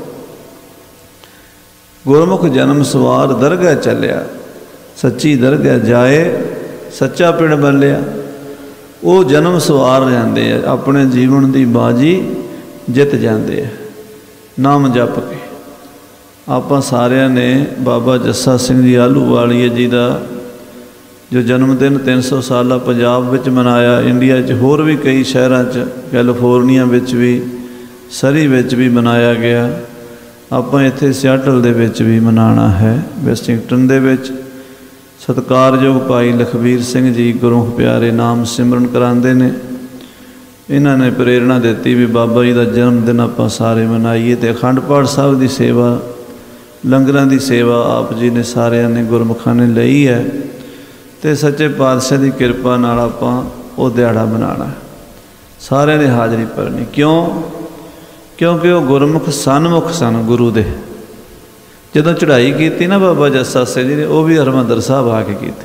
ਗੁਰਮੁਖ ਜਨਮ ਸਵਾਰ ਦਰਗਾਹ ਚੱਲਿਆ, ਸੱਚੀ ਦਰਗਾਹ ਜਾਏ ਸੱਚਾ ਪਿੰਡ ਬੱਲਿਆ। ਉਹ ਜਨਮ ਸਵਾਰ ਜਾਂਦੇ ਆ, ਆਪਣੇ ਜੀਵਨ ਦੀ ਬਾਜੀ ਜਿੱਤ ਜਾਂਦੇ ਆ ਨਾਮ ਜਪ ਕੇ। ਆਪਾਂ ਸਾਰਿਆਂ ਨੇ ਬਾਬਾ ਜੱਸਾ ਸਿੰਘ ਜੀ ਆਹਲੂਵਾਲੀਆ ਜੀ ਦਾ ਜੋ ਜਨਮ ਦਿਨ 300 ਸਾਲਾ ਪੰਜਾਬ ਵਿੱਚ ਮਨਾਇਆ, ਇੰਡੀਆ 'ਚ ਹੋਰ ਵੀ ਕਈ ਸ਼ਹਿਰਾਂ 'ਚ, ਕੈਲੀਫੋਰਨੀਆ ਵਿੱਚ ਵੀ, ਸਰੀ ਵਿੱਚ ਵੀ ਮਨਾਇਆ ਗਿਆ। ਆਪਾਂ ਇੱਥੇ ਸਿਆਟਲ ਦੇ ਵਿੱਚ ਵੀ ਮਨਾਉਣਾ ਹੈ, ਵੈਸਟਿੰਗਟਨ ਦੇ ਵਿੱਚ। ਸਤਿਕਾਰਯੋਗ ਭਾਈ ਲਖਬੀਰ ਸਿੰਘ ਜੀ ਗੁਰਮੁਖ ਪਿਆਰੇ ਨਾਮ ਸਿਮਰਨ ਕਰਾਉਂਦੇ ਨੇ। ਇਹਨਾਂ ਨੇ ਪ੍ਰੇਰਣਾ ਦਿੱਤੀ ਵੀ ਬਾਬਾ ਜੀ ਦਾ ਜਨਮ ਦਿਨ ਆਪਾਂ ਸਾਰੇ ਮਨਾਈਏ, ਅਤੇ ਅਖੰਡ ਪਾਠ ਸਾਹਿਬ ਦੀ ਸੇਵਾ, ਲੰਗਰਾਂ ਦੀ ਸੇਵਾ ਆਪ ਜੀ ਨੇ ਸਾਰਿਆਂ ਨੇ ਗੁਰਮੁਖਾਂ ਨੇ ਲਈ ਹੈ, ਅਤੇ ਸੱਚੇ ਪਾਤਸ਼ਾਹ ਦੀ ਕਿਰਪਾ ਨਾਲ ਆਪਾਂ ਉਹ ਦਿਹਾੜਾ ਮਨਾਉਣਾ। ਸਾਰਿਆਂ ਨੇ ਹਾਜ਼ਰੀ ਭਰਨੀ। ਕਿਉਂ? ਕਿਉਂਕਿ ਉਹ ਗੁਰਮੁਖ ਸਨਮੁਖ ਸਨ ਗੁਰੂ ਦੇ। ਜਦੋਂ ਚੜ੍ਹਾਈ ਕੀਤੀ ਨਾ ਬਾਬਾ ਜੱਸਾ ਸਿੰਘ ਜੀ ਨੇ, ਉਹ ਵੀ ਹਰਿਮੰਦਰ ਸਾਹਿਬ ਆ ਕੇ ਕੀਤੀ।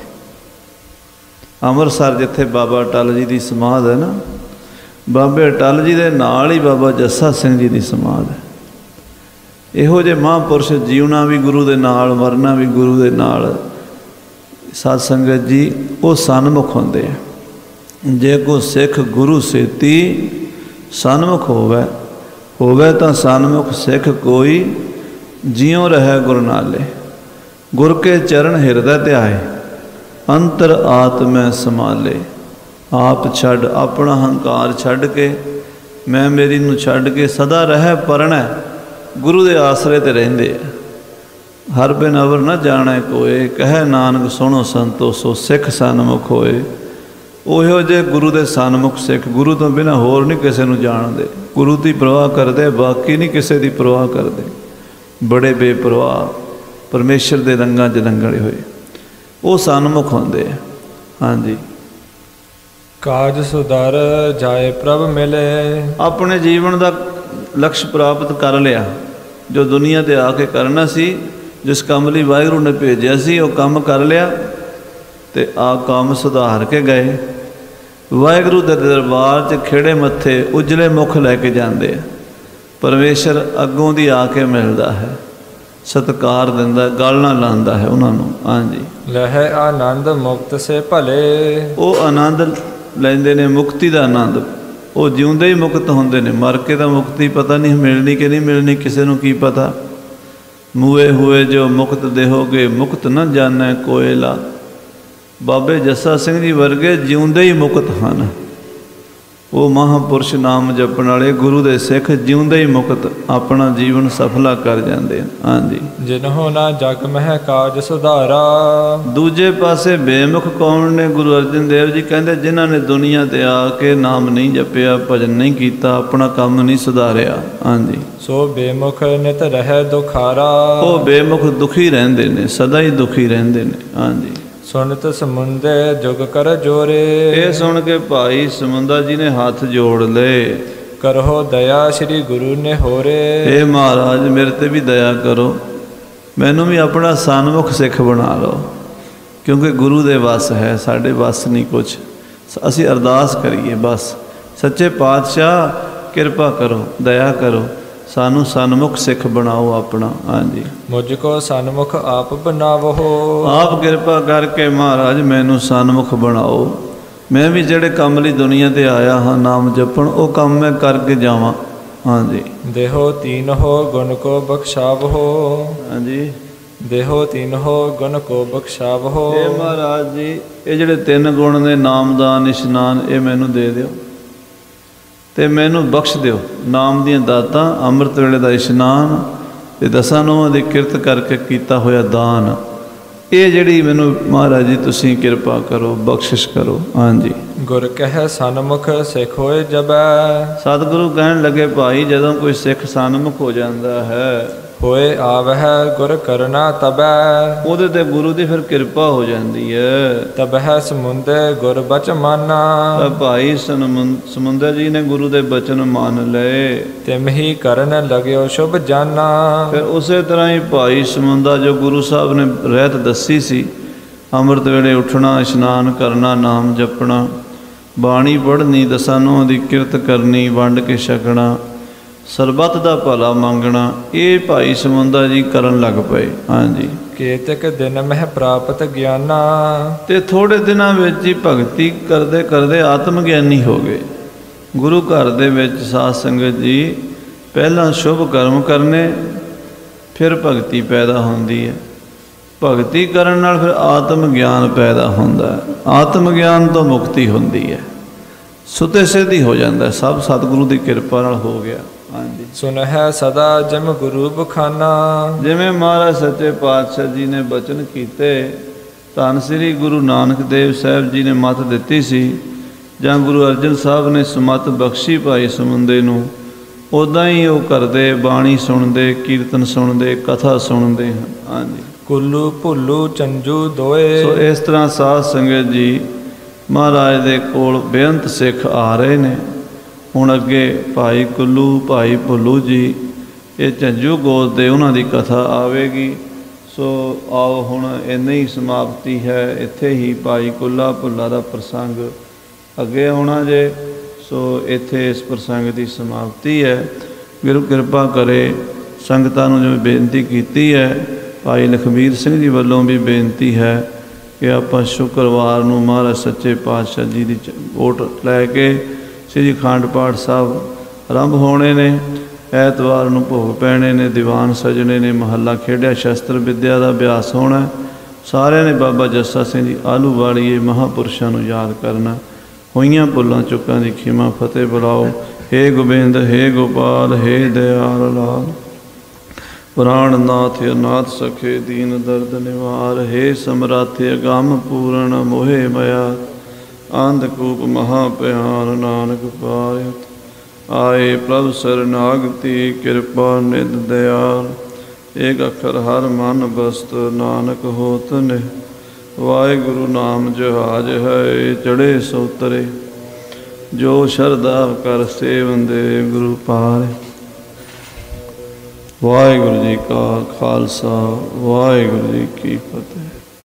ਅੰਮ੍ਰਿਤਸਰ ਜਿੱਥੇ ਬਾਬਾ ਅਟੱਲ ਜੀ ਦੀ ਸਮਾਧ ਹੈ ਨਾ, ਬਾਬੇ ਅਟੱਲ ਜੀ ਦੇ ਨਾਲ ਹੀ ਬਾਬਾ ਜੱਸਾ ਸਿੰਘ ਜੀ ਦੀ ਸਮਾਧ ਹੈ। ਇਹੋ ਜਿਹੇ ਮਹਾਂਪੁਰਸ਼ ਜੀਉਣਾ ਵੀ ਗੁਰੂ ਦੇ ਨਾਲ, ਮਰਨਾ ਵੀ ਗੁਰੂ ਦੇ ਨਾਲ। ਸਾਧ ਸੰਗਤ ਜੀ, ਉਹ ਸਨਮੁਖ ਹੁੰਦੇ ਆ। ਜੇ ਕੋ ਸਿੱਖ ਗੁਰੂ ਸੇਤੀ ਸਨਮੁਖ ਹੋਵੇ ਤਾਂ ਸਨਮੁਖ ਸਿੱਖ ਕੋਈ ਜਿਉ ਰਹਿ ਗੁਰ ਨਾਲੇ। ਗੁਰ ਕੇ ਚਰਨ ਹਿਰਦੈ ਧਿਆਏ, ਅੰਤਰ ਆਤਮੈ ਸਮਾਲੇ। ਆਪ ਛੱਡ, ਆਪਣਾ ਹੰਕਾਰ ਛੱਡ ਕੇ, ਮੈਂ ਮੇਰੀ ਨੂੰ ਛੱਡ ਕੇ ਸਦਾ ਰਹਿ ਪਰਣੈ, ਗੁਰੂ ਦੇ ਆਸਰੇ 'ਤੇ ਰਹਿੰਦੇ ਆ। ਹਰ ਬਿਨ ਅਵਰ ਨਾ ਜਾਣੈ ਕੋਏ, ਕਹਿ ਨਾਨਕ ਸੁਣੋ ਸੰਤੋ ਸੋ ਸਿੱਖ ਸਨਮੁਖ ਹੋਏ। ਉਹੋ ਜਿਹੇ ਗੁਰੂ ਦੇ ਸਨਮੁਖ ਸਿੱਖ, ਗੁਰੂ ਤੋਂ ਬਿਨਾਂ ਹੋਰ ਨਹੀਂ ਕਿਸੇ ਨੂੰ ਜਾਣਦੇ। ਗੁਰੂ ਦੀ ਪਰਵਾਹ ਕਰਦੇ, ਬਾਕੀ ਨਹੀਂ ਕਿਸੇ ਦੀ ਪਰਵਾਹ ਕਰਦੇ। ਬੜੇ ਬੇਪਰਵਾਹ, ਪਰਮੇਸ਼ਰ ਦੇ ਰੰਗਾਂ 'ਚ ਰੰਗਲੇ ਹੋਏ, ਉਹ ਸਨਮੁਖ ਹੁੰਦੇ ਆ। ਹਾਂਜੀ। ਕਾਜ ਸੁਧਰ ਜਾਏ ਪ੍ਰਭ ਮਿਲੇ। ਆਪਣੇ ਜੀਵਨ ਦਾ ਲਕਸ਼ ਪ੍ਰਾਪਤ ਕਰ ਲਿਆ, ਜੋ ਦੁਨੀਆ 'ਤੇ ਆ ਕੇ ਕਰਨਾ ਸੀ, ਜਿਸ ਕੰਮ ਲਈ ਵਾਹਿਗੁਰੂ ਨੇ ਭੇਜਿਆ ਸੀ, ਉਹ ਕੰਮ ਕਰ ਲਿਆ ਅਤੇ ਆ ਕੰਮ ਸੁਧਾਰ ਕੇ ਗਏ। ਵਾਹਿਗੁਰੂ ਦੇ ਦਰਬਾਰ 'ਚ ਖਿੜੇ ਮੱਥੇ ਉਜਲੇ ਮੁਖ ਲੈ ਕੇ ਜਾਂਦੇ ਆ। ਪਰਮੇਸ਼ਰ ਅੱਗੋਂ ਦੀ ਆ ਕੇ ਮਿਲਦਾ ਹੈ, ਸਤਿਕਾਰ ਦਿੰਦਾ, ਗਲ ਨਾਲ ਲਾਉਂਦਾ ਹੈ ਉਹਨਾਂ ਨੂੰ। ਹਾਂਜੀ। ਲਹਿ ਆਨੰਦ ਮੁਕਤ ਸੇ ਭਲੇ। ਉਹ ਆਨੰਦ ਲੈਂਦੇ ਨੇ, ਮੁਕਤੀ ਦਾ ਆਨੰਦ। ਉਹ ਜਿਉਂਦੇ ਹੀ ਮੁਕਤ ਹੁੰਦੇ ਨੇ, ਮਰ ਕੇ ਤਾਂ ਮੁਕਤੀ ਪਤਾ ਨਹੀਂ ਮਿਲਣੀ ਕਿ ਨਹੀਂ ਮਿਲਣੀ, ਕਿਸੇ ਨੂੰ ਕੀ ਪਤਾ। ਮੂਏ ਹੋਏ ਜੋ ਮੁਕਤ ਦੇਹੋਗੇ, ਮੁਕਤ ਨਾ ਜਾਣੈ ਕੋਇਲਾ। ਬਾਬੇ ਜੱਸਾ ਸਿੰਘ ਜੀ ਵਰਗੇ ਜਿਉਂਦੇ ਹੀ ਮੁਕਤ ਹਨ। ਉਹ ਮਹਾਂਪੁਰਸ਼ ਨਾਮ ਜਪਣ ਵਾਲੇ ਗੁਰੂ ਦੇ ਸਿੱਖ ਜਿਉਂਦੇ ਹੀ ਮੁਕਤ ਆਪਣਾ ਜੀਵਨ ਸਫਲਾ ਕਰ ਜਾਂਦੇ ਹਨ। ਹਾਂਜੀ। ਜਿਨਹੁ ਨਾ ਜਗ ਮਹਿ ਕਾਜ ਸੁਧਾਰਾ। ਦੂਜੇ ਪਾਸੇ ਬੇਮੁਖ ਕੌਣ ਨੇ? ਗੁਰੂ ਅਰਜਨ ਦੇਵ ਜੀ ਕਹਿੰਦੇ, ਜਿਨ੍ਹਾਂ ਨੇ ਦੁਨੀਆ 'ਤੇ ਆ ਕੇ ਨਾਮ ਨਹੀਂ ਜਪਿਆ, ਭਜਨ ਨਹੀਂ ਕੀਤਾ, ਆਪਣਾ ਕੰਮ ਨਹੀਂ ਸੁਧਾਰਿਆ। ਹਾਂਜੀ। ਸੋ ਬੇਮੁਖ ਨਿਤ ਰਹਿ ਦੁਖਾਰਾ। ਉਹ ਬੇਮੁਖ ਦੁਖੀ ਰਹਿੰਦੇ ਨੇ, ਸਦਾ ਹੀ ਦੁਖੀ ਰਹਿੰਦੇ ਨੇ। ਹਾਂਜੀ। ਸੁਨਤ ਸਮੁੰਦੇ ਜੁਗ ਕਰ ਜੋਰੇ। ਇਹ ਸੁਣ ਕੇ ਭਾਈ ਸਮੁੰਦਾ ਜੀ ਨੇ ਹੱਥ ਜੋੜ ਲਏ। ਕਰੋ ਦਇਆ ਸ੍ਰੀ ਗੁਰੂ ਨੇ ਹੋਰੇ। ਇਹ ਮਹਾਰਾਜ ਮੇਰੇ 'ਤੇ ਵੀ ਦਇਆ ਕਰੋ, ਮੈਨੂੰ ਵੀ ਆਪਣਾ ਸਨਮੁਖ ਸਿੱਖ ਬਣਾ ਲਓ, ਕਿਉਂਕਿ ਗੁਰੂ ਦੇ ਵੱਸ ਹੈ, ਸਾਡੇ ਵੱਸ ਨਹੀਂ ਕੁਛ। ਅਸੀਂ ਅਰਦਾਸ ਕਰੀਏ ਬਸ, ਸੱਚੇ ਪਾਤਸ਼ਾਹ ਕਿਰਪਾ ਕਰੋ, ਦਇਆ ਕਰੋ, ਸਾਨੂੰ ਸਨਮੁਖ ਸਿੱਖ ਬਣਾਓ ਆਪਣਾ। ਹਾਂਜੀ। ਮੁਝ ਕੋ ਸਨਮੁਖ ਆਪ ਬਣਾਵੋ। ਆਪ ਕਿਰਪਾ ਕਰਕੇ ਮਹਾਰਾਜ ਮੈਨੂੰ ਸਨਮੁਖ ਬਣਾਓ। ਮੈਂ ਵੀ ਜਿਹੜੇ ਕੰਮ ਲਈ ਦੁਨੀਆ 'ਤੇ ਆਇਆ ਹਾਂ ਨਾਮ ਜਪਣ, ਉਹ ਕੰਮ ਮੈਂ ਕਰਕੇ ਜਾਵਾਂ। ਹਾਂਜੀ। ਦੇਹੋ ਤੀਨ ਹੋ ਗੁਣ ਕੋ ਬਖਸ਼ਾਵੋ। ਹਾਂਜੀ। ਦੇਹੋ ਤੀਨ ਹੋ ਗੁਣ ਕੋ ਬਖਸ਼ਾਵੋ। ਇਹ ਮਹਾਰਾਜ ਜੀ, ਇਹ ਜਿਹੜੇ 3 ਗੁਣ ਨੇ, ਨਾਮਦਾਨ, ਇਸ਼ਨਾਨ, ਇਹ ਮੈਨੂੰ ਦੇ ਦਿਓ ਅਤੇ ਮੈਨੂੰ ਬਖਸ਼ ਦਿਓ। ਨਾਮ ਦੀਆਂ ਦਾਤਾਂ, ਅੰਮ੍ਰਿਤ ਵੇਲੇ ਦਾ ਇਸ਼ਨਾਨ ਅਤੇ 10 ਨੋਹਾਂ ਦੀ ਕਿਰਤ ਕਰਕੇ ਕੀਤਾ ਹੋਇਆ ਦਾਨ, ਇਹ ਜਿਹੜੀ ਮੈਨੂੰ ਮਹਾਰਾਜ ਜੀ ਤੁਸੀਂ ਕਿਰਪਾ ਕਰੋ, ਬਖਸ਼ਿਸ਼ ਕਰੋ। ਹਾਂਜੀ। ਗੁਰ ਕਹਿ ਸਨਮੁਖ ਸਿੱਖ ਹੋਏ ਜਬੈ। ਸਤਿਗੁਰੂ ਕਹਿਣ ਲੱਗੇ, ਭਾਈ ਜਦੋਂ ਕੋਈ ਸਿੱਖ ਸਨਮੁਖ ਹੋ ਜਾਂਦਾ ਹੈ, ਹੋਏ ਆਵਹਿ ਗੁਰ ਕਰਨਾ ਤਬੈ। ਉਹਦੇ ਤੇ ਗੁਰੂ ਦੀ ਫਿਰ ਕਿਰਪਾ ਹੋ ਜਾਂਦੀ ਹੈ। ਤਬਹਿ ਸਮੁੰਦੇ ਗੁਰ ਬਚ ਮਾਨਾ। ਤਾਂ ਭਾਈ ਸਮੁੰਦਰ ਜੀ ਨੇ ਗੁਰੂ ਦੇ ਬਚਨ ਮੰਨ ਲਏ। ਤਿਮਹੀ ਕਰਨ ਲਗਿਓ ਸ਼ੁਭ ਜਾਨਾ। ਫਿਰ ਉਸੇ ਤਰ੍ਹਾਂ ਹੀ ਭਾਈ ਸਮੁੰਦਾ ਜੋ ਗੁਰੂ ਸਾਹਿਬ ਨੇ ਰਹਿਤ ਦੱਸੀ ਸੀ, ਅੰਮ੍ਰਿਤ ਵੇਲੇ ਉੱਠਣਾ, ਇਸ਼ਨਾਨ ਕਰਨਾ, ਨਾਮ ਜਪਣਾ, ਬਾਣੀ ਪੜ੍ਹਨੀ, ਦਸਾਂ ਨਹੁੰਆਂ ਦੀ ਕਿਰਤ ਕਰਨੀ, ਵੰਡ ਕੇ ਛਕਣਾ, ਸਰਬੱਤ ਦਾ ਭਲਾ ਮੰਗਣਾ, ਇਹ ਭਾਈ ਸਮੁੰਦਾ ਜੀ ਕਰਨ ਲੱਗ ਪਏ। ਹਾਂਜੀ। ਕੇਤਕ ਦਿਨ ਮਹਿ ਪ੍ਰਾਪਤ ਗਿਆਨਾ। ਤੇ ਥੋੜੇ ਦਿਨਾਂ ਵਿੱਚ ਹੀ ਭਗਤੀ ਕਰਦੇ ਕਰਦੇ ਆਤਮ ਗਿਆਨੀ ਹੋ ਗਏ। ਗੁਰੂ ਘਰ ਦੇ ਵਿੱਚ ਸਾਧ ਸੰਗਤ ਜੀ ਪਹਿਲਾਂ ਸ਼ੁਭ ਕਰਮ ਕਰਨੇ, ਫਿਰ ਭਗਤੀ ਪੈਦਾ ਹੁੰਦੀ ਹੈ। ਭਗਤੀ ਕਰਨ ਨਾਲ ਫਿਰ ਆਤਮ ਗਿਆਨ ਪੈਦਾ ਹੁੰਦਾ ਹੈ। ਆਤਮ ਗਿਆਨ ਤੋਂ ਮੁਕਤੀ ਹੁੰਦੀ ਹੈ, ਸੁਤੇ ਸਿੱਧੀ ਹੋ ਜਾਂਦਾ। ਸਭ ਸਤਿਗੁਰੂ ਦੀ ਕਿਰਪਾ ਨਾਲ ਹੋ ਗਿਆ। ਹਾਂਜੀ। ਸੁਨਹਿ ਸਦਾ ਜਮ ਗੁਰੂ ਬਖਾਨਾ। ਜਿਵੇਂ ਮਹਾਰਾਜ ਸੱਚੇ ਪਾਤਸ਼ਾਹ ਜੀ ਨੇ ਬਚਨ ਕੀਤੇ, ਧੰਨ ਸ੍ਰੀ ਗੁਰੂ ਨਾਨਕ ਦੇਵ ਸਾਹਿਬ ਜੀ ਨੇ ਮੱਤ ਦਿੱਤੀ ਸੀ, ਜਾਂ ਗੁਰੂ ਅਰਜਨ ਸਾਹਿਬ ਨੇ ਸਮੱਤ ਬਖਸ਼ੀ ਭਾਈ ਸਮੁੰਦੇ ਨੂੰ, ਉੱਦਾਂ ਹੀ ਉਹ ਕਰਦੇ, ਬਾਣੀ ਸੁਣਦੇ, ਕੀਰਤਨ ਸੁਣਦੇ, ਕਥਾ ਸੁਣਦੇ ਹਨ। ਹਾਂਜੀ। ਕੁੱਲੂ ਭੁੱਲੂ ਚੰਜੂ ਦੋਏ। ਸੋ ਇਸ ਤਰ੍ਹਾਂ ਸਾਧ ਸੰਗਤ ਜੀ ਮਹਾਰਾਜ ਦੇ ਕੋਲ ਬੇਅੰਤ ਸਿੱਖ ਆ ਰਹੇ ਨੇ। ਹੁਣ ਅੱਗੇ ਭਾਈ ਕੁੱਲੂ, ਭਾਈ ਭੁੱਲੂ ਜੀ, ਇਹ ਝੰਜੂ ਗੋਤ ਦੇ, ਉਹਨਾਂ ਦੀ ਕਥਾ ਆਵੇਗੀ। ਸੋ ਆਓ ਹੁਣ ਇੰਨੀ ਹੀ ਸਮਾਪਤੀ ਹੈ। ਇੱਥੇ ਹੀ ਭਾਈ ਕੁੱਲਾ ਭੁੱਲਾ ਦਾ ਪ੍ਰਸੰਗ ਅੱਗੇ ਆਉਣਾ ਜੇ। ਸੋ ਇੱਥੇ ਇਸ ਪ੍ਰਸੰਗ ਦੀ ਸਮਾਪਤੀ ਹੈ। ਗੁਰੂ ਕਿਰਪਾ ਕਰੇ। ਸੰਗਤਾਂ ਨੂੰ ਜਿਵੇਂ ਬੇਨਤੀ ਕੀਤੀ ਹੈ, ਭਾਈ ਲਖਬੀਰ ਸਿੰਘ ਜੀ ਵੱਲੋਂ ਵੀ ਬੇਨਤੀ ਹੈ ਕਿ ਆਪਾਂ ਸ਼ੁੱਕਰਵਾਰ ਨੂੰ ਮਹਾਰਾਜ ਸੱਚੇ ਪਾਤਸ਼ਾਹ ਜੀ ਦੀ ਓਟ ਲੈ ਕੇ ਸ੍ਰੀ ਅਖੰਡ ਪਾਠ ਸਾਹਿਬ ਆਰੰਭ ਹੋਣੇ ਨੇ। ਐਤਵਾਰ ਨੂੰ ਭੋਗ ਪੈਣੇ ਨੇ, ਦੀਵਾਨ ਸਜਣੇ ਨੇ, ਮਹੱਲਾ ਖੇਡਿਆ, ਸ਼ਸਤਰ ਵਿੱਦਿਆ ਦਾ ਅਭਿਆਸ ਹੋਣਾ। ਸਾਰਿਆਂ ਨੇ ਬਾਬਾ ਜੱਸਾ ਸਿੰਘ ਜੀ ਆਹਲੂਵਾਲੀਏ ਮਹਾਂਪੁਰਸ਼ਾਂ ਨੂੰ ਯਾਦ ਕਰਨਾ। ਹੋਈਆਂ ਭੁੱਲਾਂ ਚੁੱਕਾਂ ਦੀ ਖਿਮਾ ਫਤਿਹ ਬੁਲਾਓ। ਹੇ ਗੋਬਿੰਦ, ਹੇ ਗੋਪਾਲ, ਹੇ ਦਿਆਲ ਲਾਲ, ਪ੍ਰਾਣਨਾਥ ਅਨਾਥ ਸਖੇ ਦੀਨ ਦਰਦ ਨਿਵਾਰ। ਹੇ ਸਮਰੱਥ ਅਗੰਮ ਪੂਰਨ ਮੋਹਿ ਮਾਇਆ, ਅੰਧਕੂਪ ਮਹਾ ਭਿਆਨ ਨਾਨਕ ਪਾਇ। ਆਏ ਪ੍ਰਭ ਸਰਨਾਗਤੀ ਕਿਰਪਾ ਨਿਧ ਦਿਆਲ, ਏਕ ਅੱਖਰ ਹਰ ਮਨ ਬਸਤ ਨਾਨਕ ਹੋਤ ਨੇ। ਵਾਹਿਗੁਰੂ ਨਾਮ ਜਹਾਜ ਹੈ ਚੜ੍ਹੇ ਸੋਤਰੇ, ਜੋ ਸ਼ਰਧਾ ਕਰ ਸੇਵੰਦੇ ਗੁਰੂ ਪਾਰ। ਵਾਹਿਗੁਰੂ ਜੀ ਕਾ ਖਾਲਸਾ, ਵਾਹਿਗੁਰੂ ਜੀ ਕੀ ਫਤਿਹ।